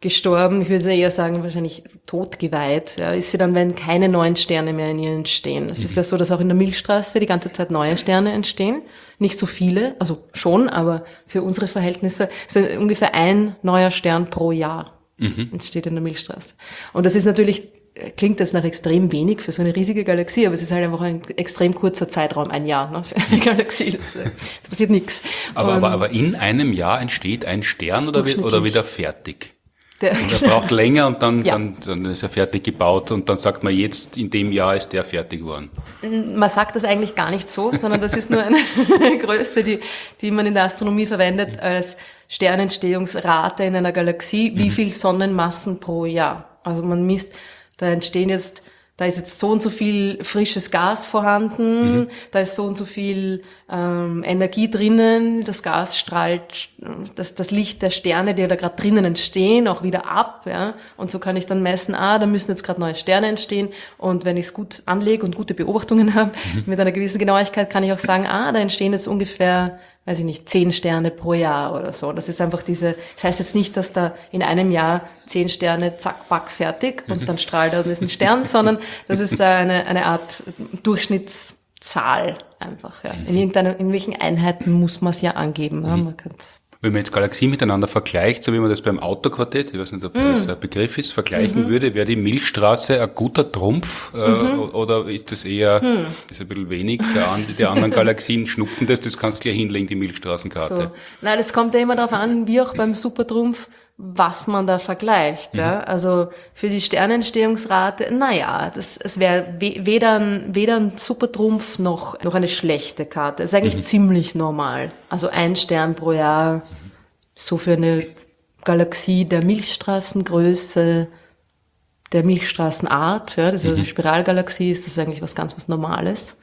gestorben, ich würde eher sagen, wahrscheinlich totgeweiht, ja, ist sie dann, wenn keine neuen Sterne mehr in ihr entstehen. Es mhm. ist ja so, dass auch in der Milchstraße die ganze Zeit neue Sterne entstehen. Nicht so viele, also schon, aber für unsere Verhältnisse sind ungefähr ein neuer Stern pro Jahr mhm. entsteht in der Milchstraße. Und das ist natürlich, klingt das nach extrem wenig für so eine riesige Galaxie, aber es ist halt einfach ein extrem kurzer Zeitraum, ein Jahr, ne, für eine Galaxie. Das, da passiert nichts. Aber, aber, aber in einem Jahr entsteht ein Stern oder, wird, oder wieder fertig? Der und er braucht länger und dann, ja. dann, dann ist er fertig gebaut und dann sagt man jetzt, in dem Jahr ist der fertig geworden. Man sagt das eigentlich gar nicht so, sondern das ist nur eine Größe, die, die man in der Astronomie verwendet als Sternentstehungsrate in einer Galaxie. Wie viel Sonnenmassen pro Jahr? Also man misst, da entstehen jetzt, da ist jetzt so und so viel frisches Gas vorhanden, mhm. da ist so und so viel ähm, Energie drinnen, das Gas strahlt das, das Licht der Sterne, die da gerade drinnen entstehen, auch wieder ab, ja. Und so kann ich dann messen, ah, da müssen jetzt gerade neue Sterne entstehen. Und wenn ich es gut anlege und gute Beobachtungen habe, mhm. mit einer gewissen Genauigkeit, kann ich auch sagen, ah, da entstehen jetzt ungefähr, weiß ich nicht, zehn Sterne pro Jahr oder so. Das ist einfach diese, das heißt jetzt nicht, dass da in einem Jahr zehn Sterne, zack, back, fertig und dann strahlt er und ist ein Stern, sondern das ist eine, eine Art Durchschnittszahl einfach, ja. In irgendeiner, in welchen Einheiten muss man es ja angeben, ja. Man kann's. Wenn man jetzt Galaxien miteinander vergleicht, so wie man das beim Autoquartett, ich weiß nicht, ob das mm. ein Begriff ist, vergleichen mhm. würde, wäre die Milchstraße ein guter Trumpf äh, mhm. oder ist das eher, mhm. ist ein bisschen wenig, der, die anderen Galaxien schnupfen das, das kannst du gleich hinlegen, die Milchstraßenkarte. So. Nein, das kommt ja immer darauf an, wie auch beim Supertrumpf, was man da vergleicht. Mhm. Ja? Also für die Sternentstehungsrate, naja, das, es wäre weder ein, weder ein Supertrumpf noch, noch eine schlechte Karte. Es ist eigentlich mhm. ziemlich normal. Also ein Stern pro Jahr, so für eine Galaxie der Milchstraßengröße, der Milchstraßenart, ja, das ist mhm. eine Spiralgalaxie, ist das eigentlich was ganz was Normales.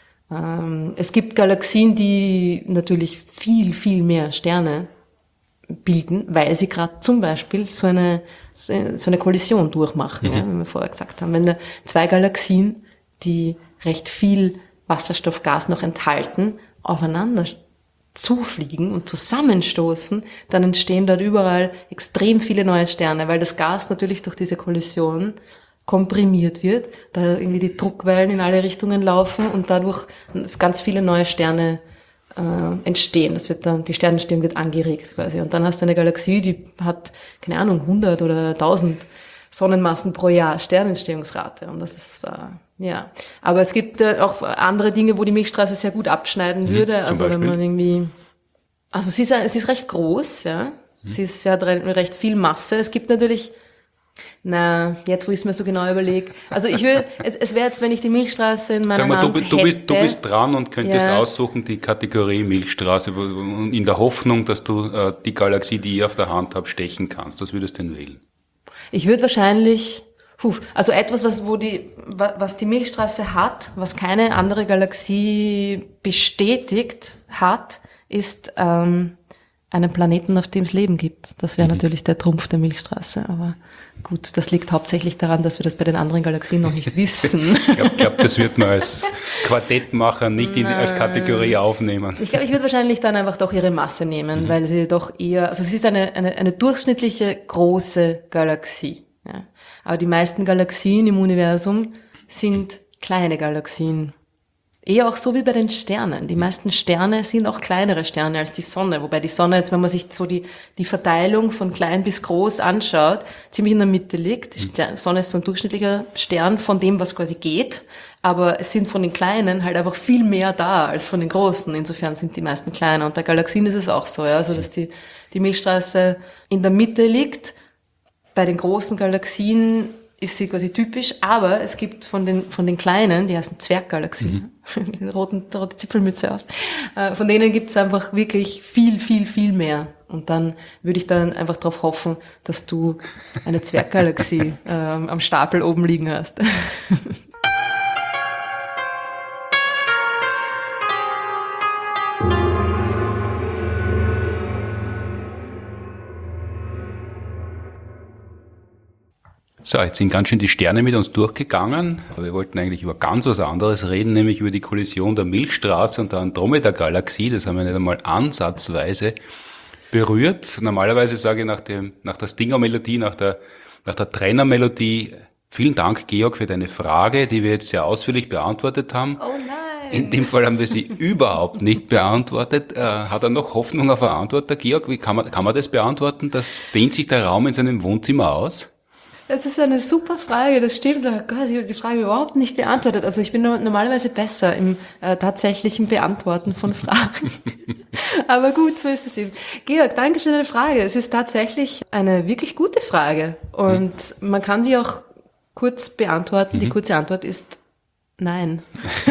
Ähm, es gibt Galaxien, die natürlich viel, viel mehr Sterne bilden, weil sie gerade zum Beispiel so eine so eine Kollision durchmachen, mhm. ja, wie wir vorher gesagt haben. Wenn da zwei Galaxien, die recht viel Wasserstoffgas noch enthalten, aufeinander zufliegen und zusammenstoßen, dann entstehen dort überall extrem viele neue Sterne, weil das Gas natürlich durch diese Kollision komprimiert wird, da irgendwie die Druckwellen in alle Richtungen laufen und dadurch ganz viele neue Sterne äh, entstehen. Das wird dann, die Sternentstehung wird angeregt quasi. Und dann hast du eine Galaxie, die hat, keine Ahnung, hundert oder tausend Sonnenmassen pro Jahr Sternentstehungsrate. Und das ist, äh, ja. Aber es gibt äh, auch andere Dinge, wo die Milchstraße sehr gut abschneiden mhm, würde. Also wenn man irgendwie, also sie ist, sie ist recht groß, ja. Mhm. Sie ist, sie hat recht viel Masse. Es gibt natürlich, na, jetzt wo ich es mir so genau überlege. Also ich will, es, es wäre jetzt, wenn ich die Milchstraße in meiner Sag mal, Hand du, du hätte, bist, du bist dran und könntest ja. aussuchen die Kategorie Milchstraße in der Hoffnung, dass du äh, die Galaxie, die ich auf der Hand habe, stechen kannst. Was würdest du denn wählen? Ich würde wahrscheinlich, puh, also etwas, was, wo die, was die Milchstraße hat, was keine andere Galaxie bestätigt hat, ist ähm, einen Planeten, auf dem es Leben gibt. Das wäre mhm. natürlich der Trumpf der Milchstraße. Aber gut, das liegt hauptsächlich daran, dass wir das bei den anderen Galaxien noch nicht wissen. Ich glaube, glaub, das wird man als Quartettmacher nicht in, als Kategorie aufnehmen. Ich glaube, ich würde wahrscheinlich dann einfach doch ihre Masse nehmen, mhm. weil sie doch eher, also es ist eine, eine, eine durchschnittliche große Galaxie. Ja. Aber die meisten Galaxien im Universum sind kleine Galaxien. Eher auch so wie bei den Sternen. Die meisten Sterne sind auch kleinere Sterne als die Sonne. Wobei die Sonne jetzt, wenn man sich so die, die Verteilung von klein bis groß anschaut, ziemlich in der Mitte liegt. Die Sonne ist so ein durchschnittlicher Stern von dem, was quasi geht. Aber es sind von den Kleinen halt einfach viel mehr da als von den Großen. Insofern sind die meisten kleiner. Und bei Galaxien ist es auch so, ja, so dass die, die Milchstraße in der Mitte liegt. Bei den großen Galaxien ist sie quasi typisch, aber es gibt von den von den kleinen, die heißen Zwerggalaxien, mhm. roten rote Zipfelmütze auf, äh, von denen gibt es einfach wirklich viel, viel, viel mehr. Und dann würde ich dann einfach darauf hoffen, dass du eine Zwerggalaxie äh, am Stapel oben liegen hast. So, jetzt sind ganz schön die Sterne mit uns durchgegangen. Wir wollten eigentlich über ganz was anderes reden, nämlich über die Kollision der Milchstraße und der Andromeda-Galaxie. Das haben wir nicht einmal ansatzweise berührt. Normalerweise sage ich nach dem, nach der Stinger-Melodie, nach der, nach der Trenner-Melodie, vielen Dank, Georg, für deine Frage, die wir jetzt sehr ausführlich beantwortet haben. Oh nein! In dem Fall haben wir sie überhaupt nicht beantwortet. Äh, hat er noch Hoffnung auf eine Antwort, der Georg? Wie kann man, kann man das beantworten? Das dehnt sich der Raum in seinem Wohnzimmer aus? Das ist eine super Frage, das stimmt. Oh Gott, ich habe die Frage überhaupt nicht beantwortet. Also ich bin normalerweise besser im äh, tatsächlichen Beantworten von Fragen. Aber gut, so ist es eben. Georg, danke für deine Frage. Es ist tatsächlich eine wirklich gute Frage. Und mhm. man kann sie auch kurz beantworten. Mhm. Die kurze Antwort ist nein.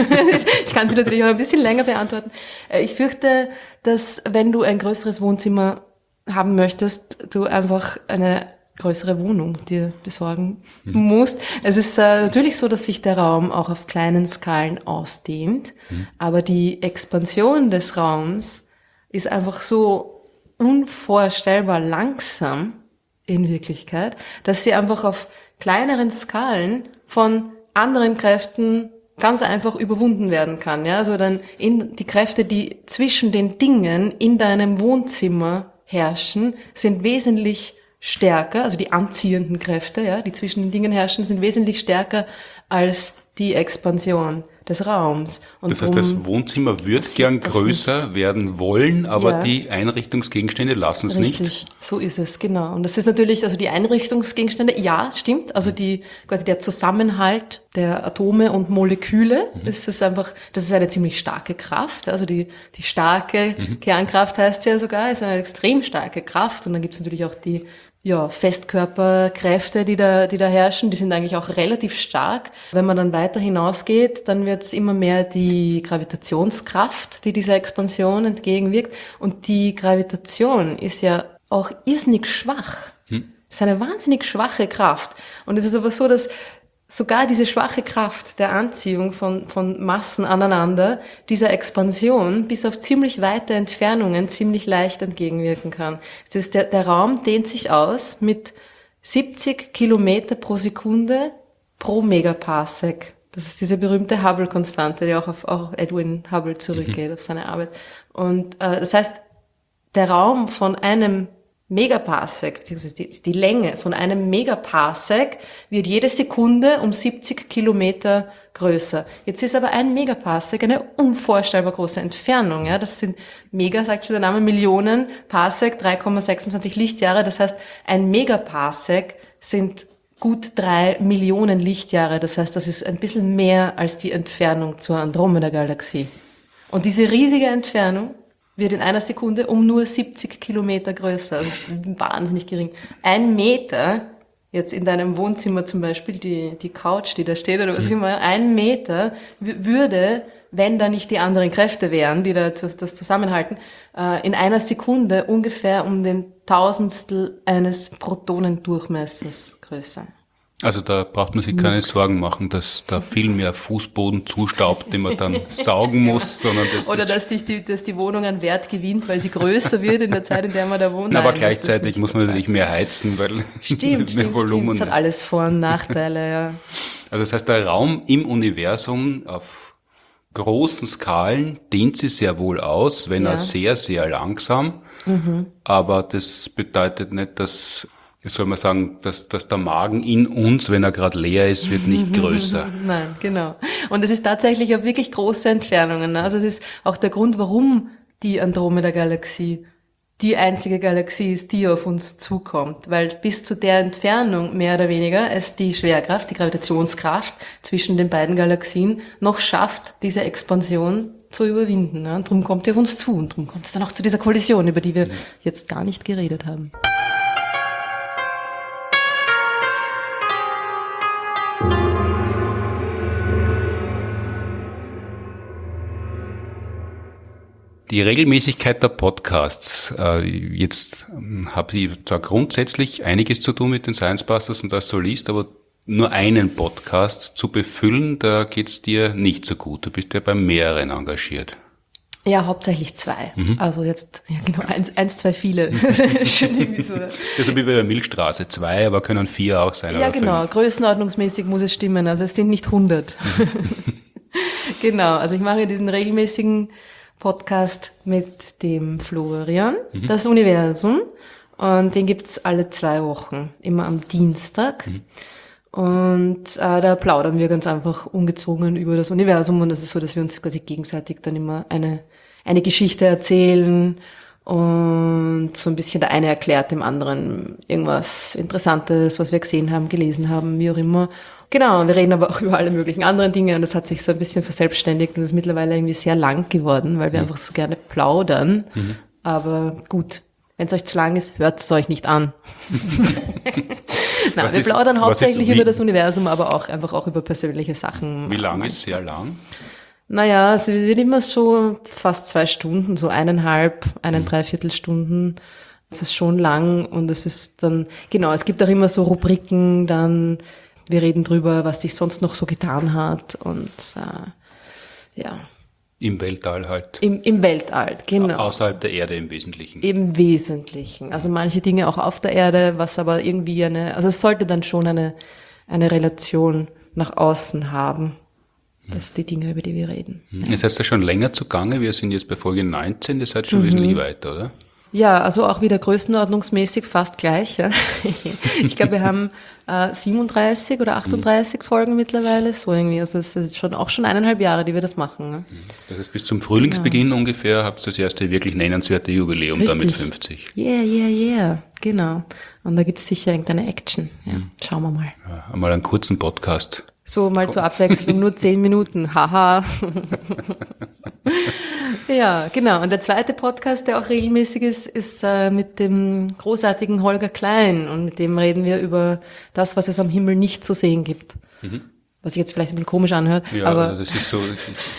Ich kann sie natürlich auch ein bisschen länger beantworten. Ich fürchte, dass wenn du ein größeres Wohnzimmer haben möchtest, du einfach eine größere Wohnung dir besorgen mhm. musst. Es ist äh, natürlich so, dass sich der Raum auch auf kleinen Skalen ausdehnt, mhm. aber die Expansion des Raums ist einfach so unvorstellbar langsam in Wirklichkeit, dass sie einfach auf kleineren Skalen von anderen Kräften ganz einfach überwunden werden kann. Ja, also dann in die Kräfte, die zwischen den Dingen in deinem Wohnzimmer herrschen, sind wesentlich stärker, also die anziehenden Kräfte, ja, die zwischen den Dingen herrschen, sind wesentlich stärker als die Expansion des Raums. Und das heißt, das Wohnzimmer wird gern größer nicht. werden wollen, aber ja. die Einrichtungsgegenstände lassen es nicht. Richtig, so ist es, genau. Und das ist natürlich, also die Einrichtungsgegenstände, ja, stimmt, also die, quasi der Zusammenhalt der Atome und Moleküle, mhm. ist es einfach, das ist eine ziemlich starke Kraft, also die, die starke mhm. Kernkraft heißt ja sogar, ist eine extrem starke Kraft. Und dann gibt es natürlich auch die ja, Festkörperkräfte, die da, die da herrschen, die sind eigentlich auch relativ stark. Wenn man dann weiter hinausgeht, dann wird es immer mehr die Gravitationskraft, die dieser Expansion entgegenwirkt. Und die Gravitation ist ja auch irrsinnig schwach. Hm. Das ist eine wahnsinnig schwache Kraft. Und es ist aber so, dass sogar diese schwache Kraft der Anziehung von, von Massen aneinander, dieser Expansion bis auf ziemlich weite Entfernungen ziemlich leicht entgegenwirken kann. Das ist der, der Raum dehnt sich aus mit siebzig Kilometer pro Sekunde pro Megaparsec. Das ist diese berühmte Hubble-Konstante, die auch auf auch Edwin Hubble zurückgeht, mhm. auf seine Arbeit. Und äh, das heißt, der Raum von einem Megaparsec, die, die Länge von einem Megaparsec wird jede Sekunde um siebzig Kilometer größer. Jetzt ist aber ein Megaparsec eine unvorstellbar große Entfernung. Ja, das sind Mega, sagt schon der Name, Millionen, Parsec, drei Komma sechsundzwanzig Lichtjahre. Das heißt, ein Megaparsec sind gut drei Millionen Lichtjahre. Das heißt, das ist ein bisschen mehr als die Entfernung zur Andromeda-Galaxie. Und diese riesige Entfernung wird in einer Sekunde um nur siebzig Kilometer größer. Das ist wahnsinnig gering. Ein Meter, jetzt in deinem Wohnzimmer zum Beispiel, die, die Couch, die da steht oder was auch immer, ein Meter w- würde, wenn da nicht die anderen Kräfte wären, die da das zusammenhalten, äh, in einer Sekunde ungefähr um den Tausendstel eines Protonendurchmessers größer. Also da braucht man sich keine Nix. Sorgen machen, dass da viel mehr Fußboden zustaubt, den man dann saugen muss, sondern das Oder ist dass sich die, dass die Wohnung an Wert gewinnt, weil sie größer wird in der Zeit, in der man da wohnt. Na, aber Nein, gleichzeitig muss man natürlich mehr heizen, weil stimmt, mehr stimmt, Volumen stimmt. Das hat ist. alles Vor- und Nachteile, ja. Also das heißt, der Raum im Universum auf großen Skalen dehnt sich sehr wohl aus, wenn Ja. er sehr, sehr langsam. Mhm. Aber das bedeutet nicht, dass, wie soll man sagen, dass, dass der Magen in uns, wenn er gerade leer ist, wird nicht größer. Nein, genau. Und es ist tatsächlich auch wirklich große Entfernungen. Ne? Also es ist auch der Grund, warum die Andromeda-Galaxie die einzige Galaxie ist, die auf uns zukommt. Weil bis zu der Entfernung, mehr oder weniger, es die Schwerkraft, die Gravitationskraft zwischen den beiden Galaxien noch schafft, diese Expansion zu überwinden. Ne? Und darum kommt die auf uns zu. Und darum kommt es dann auch zu dieser Kollision, über die wir mhm. jetzt gar nicht geredet haben. Die Regelmäßigkeit der Podcasts. Äh, jetzt ähm, habe ich zwar grundsätzlich einiges zu tun mit den Science Busters und als Solist, aber nur einen Podcast zu befüllen, da geht's dir nicht so gut. Du bist ja bei mehreren engagiert. Ja, hauptsächlich zwei. Mhm. Also jetzt, ja genau, eins, eins zwei viele. Schön irgendwie so. Das ist so wie bei der Milchstraße. Zwei, aber können vier auch sein. Ja, oder genau. Fünf. Größenordnungsmäßig muss es stimmen. Also es sind nicht hundert. Genau. Also ich mache diesen regelmäßigen Podcast mit dem Florian, mhm. das Universum. Und den gibt's alle zwei Wochen, immer am Dienstag. Mhm. Und äh, da plaudern wir ganz einfach ungezwungen über das Universum. Und das ist so, dass wir uns quasi gegenseitig dann immer eine, eine Geschichte erzählen. Und so ein bisschen der eine erklärt dem anderen irgendwas Interessantes, was wir gesehen haben, gelesen haben, wie auch immer. Genau, und wir reden aber auch über alle möglichen anderen Dinge und das hat sich so ein bisschen verselbstständigt und ist mittlerweile irgendwie sehr lang geworden, weil wir mhm. einfach so gerne plaudern. Mhm. Aber gut, wenn es euch zu lang ist, hört es euch nicht an. Nein, was wir ist, plaudern hauptsächlich ist, über das Universum, aber auch einfach auch über persönliche Sachen. Wie lang ist sehr lang? Naja, es wird immer so fast zwei Stunden, so eineinhalb, einen, mhm. dreiviertel Stunden. Es ist schon lang und es ist dann, genau, es gibt auch immer so Rubriken, dann wir reden drüber, was sich sonst noch so getan hat und äh, ja. Im Weltall halt. Im, Im Weltall, genau. Außerhalb der Erde im Wesentlichen. Im Wesentlichen. Also manche Dinge auch auf der Erde, was aber irgendwie eine, also es sollte dann schon eine, eine Relation nach außen haben. Das sind die Dinge, über die wir reden. Mhm. Ja. Ihr seid ja schon länger zugange. Wir sind jetzt bei Folge neunzehn. Ihr seid schon mhm. wesentlich weiter, oder? Ja, also auch wieder größenordnungsmäßig fast gleich. Ja. Ich glaube, wir haben äh, siebenunddreißig oder achtunddreißig mhm. Folgen mittlerweile. So irgendwie. Also es ist schon auch schon eineinhalb Jahre, die wir das machen. Ne? Das heißt, bis zum Frühlingsbeginn genau. ungefähr habt ihr das erste wirklich nennenswerte Jubiläum da mit fünfzig. Yeah, yeah, yeah. Genau. Und da gibt's sicher irgendeine Action. Ja. Mhm. Schauen wir mal. Ja, einmal einen kurzen Podcast. So mal Komm. zur Abwechslung, nur zehn Minuten, haha. Ja, genau. Und der zweite Podcast, der auch regelmäßig ist, ist äh, mit dem großartigen Holger Klein. Und mit dem reden wir über das, was es am Himmel nicht zu sehen gibt. Mhm. Was sich jetzt vielleicht ein bisschen komisch anhört. Ja, aber das ist so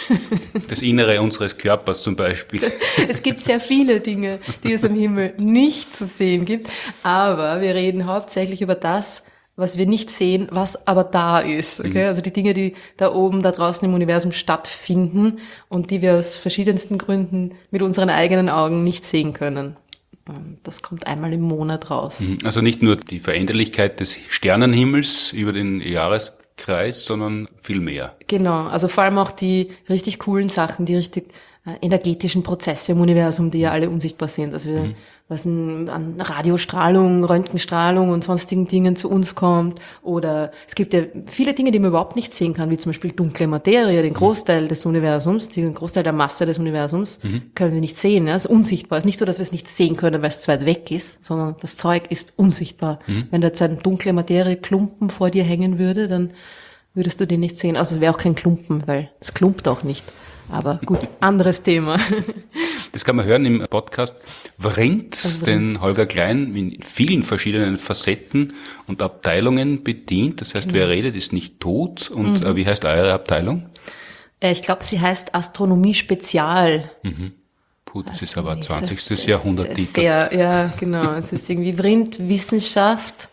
das Innere unseres Körpers zum Beispiel. Es gibt sehr viele Dinge, die es am Himmel nicht zu sehen gibt. Aber wir reden hauptsächlich über das, was wir nicht sehen, was aber da ist. Okay? Mhm. Also die Dinge, die da oben, da draußen im Universum stattfinden und die wir aus verschiedensten Gründen mit unseren eigenen Augen nicht sehen können. Das kommt einmal im Monat raus. Also nicht nur die Veränderlichkeit des Sternenhimmels über den Jahreskreis, sondern viel mehr. Genau, also vor allem auch die richtig coolen Sachen, die richtig äh, energetischen Prozesse im Universum, die ja alle unsichtbar sind. Also wir, mhm. was an Radiostrahlung, Röntgenstrahlung und sonstigen Dingen zu uns kommt. Oder es gibt ja viele Dinge, die man überhaupt nicht sehen kann, wie zum Beispiel dunkle Materie, den Großteil des Universums, den Großteil der Masse des Universums, mhm. können wir nicht sehen. Ja? Es ist unsichtbar. Es ist nicht so, dass wir es nicht sehen können, weil es zu weit weg ist, sondern das Zeug ist unsichtbar. Mhm. Wenn da jetzt ein dunkle Materie-Klumpen vor dir hängen würde, dann würdest du den nicht sehen. Also es wäre auch kein Klumpen, weil es klumpt auch nicht. Aber gut, anderes Thema. Das kann man hören im Podcast Vrindt, den Holger Klein in vielen verschiedenen Facetten und Abteilungen bedient. Das heißt, genau. Wer redet, ist nicht tot. Und mhm. wie heißt eure Abteilung? Ich glaube, sie heißt Astronomie Spezial. Mhm. Puh, das also ist aber zwanzigstes Jahrhundert-Titel. Sehr, ja, genau. Es ist irgendwie Vrindt Wissenschaft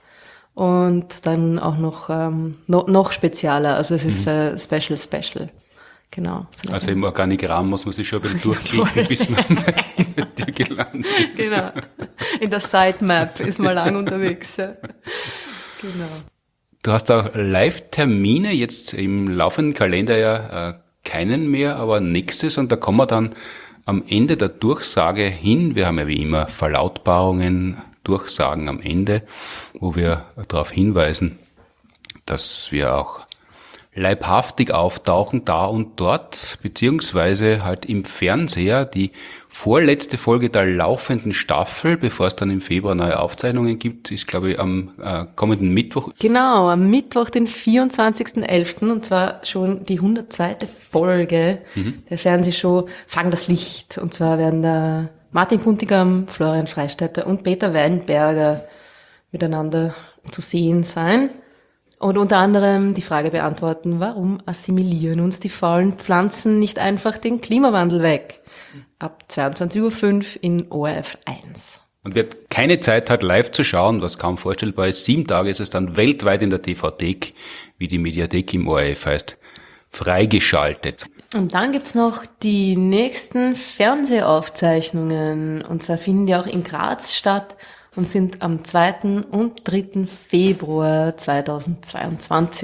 und dann auch noch, ähm, noch, noch spezieller. Also es ist mhm. äh, Special Special. Genau. Also im Organigramm muss man sich schon ein bisschen durchklicken, bis man mit dir gelandet ist. Genau. In der Sitemap ist man lang unterwegs. Ja. Genau. Du hast auch Live-Termine, jetzt im laufenden Kalender ja äh, keinen mehr, aber nächstes, und da kommen wir dann am Ende der Durchsage hin. Wir haben ja wie immer Verlautbarungen, Durchsagen am Ende, wo wir darauf hinweisen, dass wir auch leibhaftig auftauchen da und dort, beziehungsweise halt im Fernseher die vorletzte Folge der laufenden Staffel, bevor es dann im Februar neue Aufzeichnungen gibt, ist, glaube ich, am äh, kommenden Mittwoch. Genau, am Mittwoch, den vierundzwanzigsten elften und zwar schon die hundertzweite Folge mhm. der Fernsehshow Fang das Licht. Und zwar werden da Martin Puntigam, Florian Freistetter und Peter Weinberger miteinander zu sehen sein. Und unter anderem die Frage beantworten, warum assimilieren uns die faulen Pflanzen nicht einfach den Klimawandel weg? Ab zweiundzwanzig Uhr fünf in O R F eins. Und wer keine Zeit hat, live zu schauen, was kaum vorstellbar ist, sieben Tage ist es dann weltweit in der T V-Thek, wie die Mediathek im O R F heißt, freigeschaltet. Und dann gibt's noch die nächsten Fernsehaufzeichnungen. Und zwar finden die auch in Graz statt und sind am zweiten und dritten Februar zweitausendzweiundzwanzig.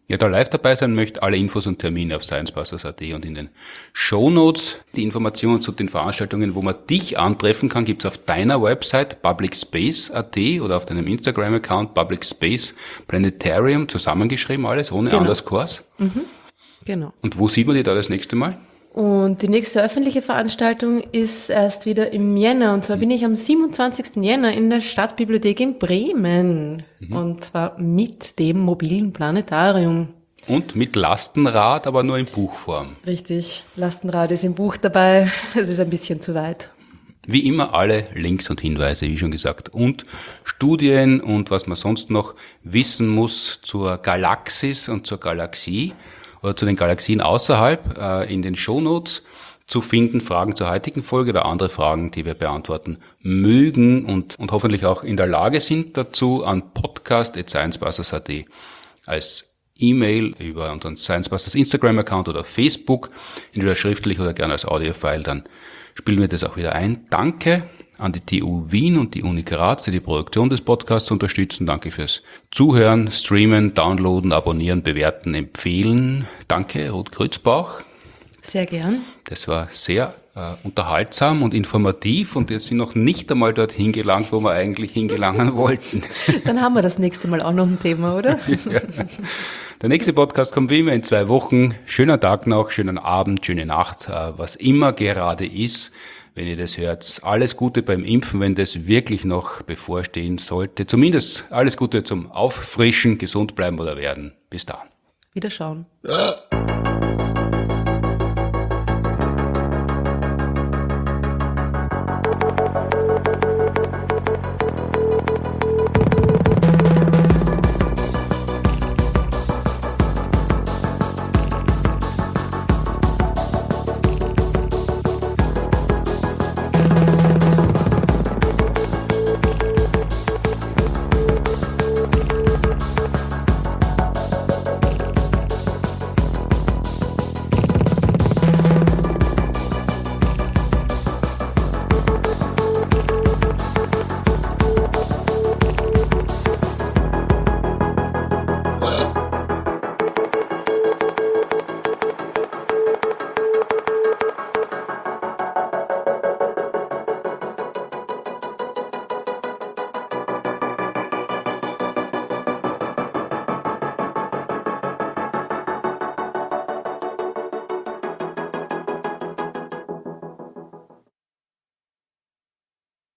ja, da live dabei sein möchte, alle Infos und Termine auf sciencebusters punkt at und in den Shownotes. Die Informationen zu den Veranstaltungen, wo man dich antreffen kann, gibt's auf deiner Website publicspace punkt at oder auf deinem Instagram-Account publicspace planetarium, zusammengeschrieben alles, ohne Genau. Underscores. Mhm. Genau. Und wo sieht man die da das nächste Mal? Und die nächste öffentliche Veranstaltung ist erst wieder im Jänner. Und zwar bin ich am siebenundzwanzigsten Jänner in der Stadtbibliothek in Bremen. Mhm. Und zwar mit dem mobilen Planetarium. Und mit Lastenrad, aber nur in Buchform. Richtig. Lastenrad ist im Buch dabei. Es ist ein bisschen zu weit. Wie immer alle Links und Hinweise, wie schon gesagt. Und Studien und was man sonst noch wissen muss zur Galaxis und zur Galaxie. Oder zu den Galaxien außerhalb äh, in den Shownotes zu finden, Fragen zur heutigen Folge oder andere Fragen, die wir beantworten mögen und, und hoffentlich auch in der Lage sind dazu, an podcast at sciencebusters punkt at als E-Mail über unseren Sciencebusters Instagram-Account oder Facebook, entweder schriftlich oder gerne als Audiofile, dann spielen wir das auch wieder ein. Danke an die T U Wien und die Uni Graz, die die Produktion des Podcasts unterstützen. Danke fürs Zuhören, Streamen, Downloaden, Abonnieren, Bewerten, Empfehlen. Danke, Ruth Grützbauch. Sehr gern. Das war sehr äh, unterhaltsam und informativ und jetzt sind noch nicht einmal dorthin gelangt, wo wir eigentlich hingelangen wollten. Dann haben wir das nächste Mal auch noch ein Thema, oder? Ja. Der nächste Podcast kommt wie immer in zwei Wochen. Schöner Tag noch, schönen Abend, schöne Nacht, äh, was immer gerade ist. Wenn ihr das hört, alles Gute beim Impfen, wenn das wirklich noch bevorstehen sollte. Zumindest alles Gute zum Auffrischen, gesund bleiben oder werden. Bis dann. Wiederschauen.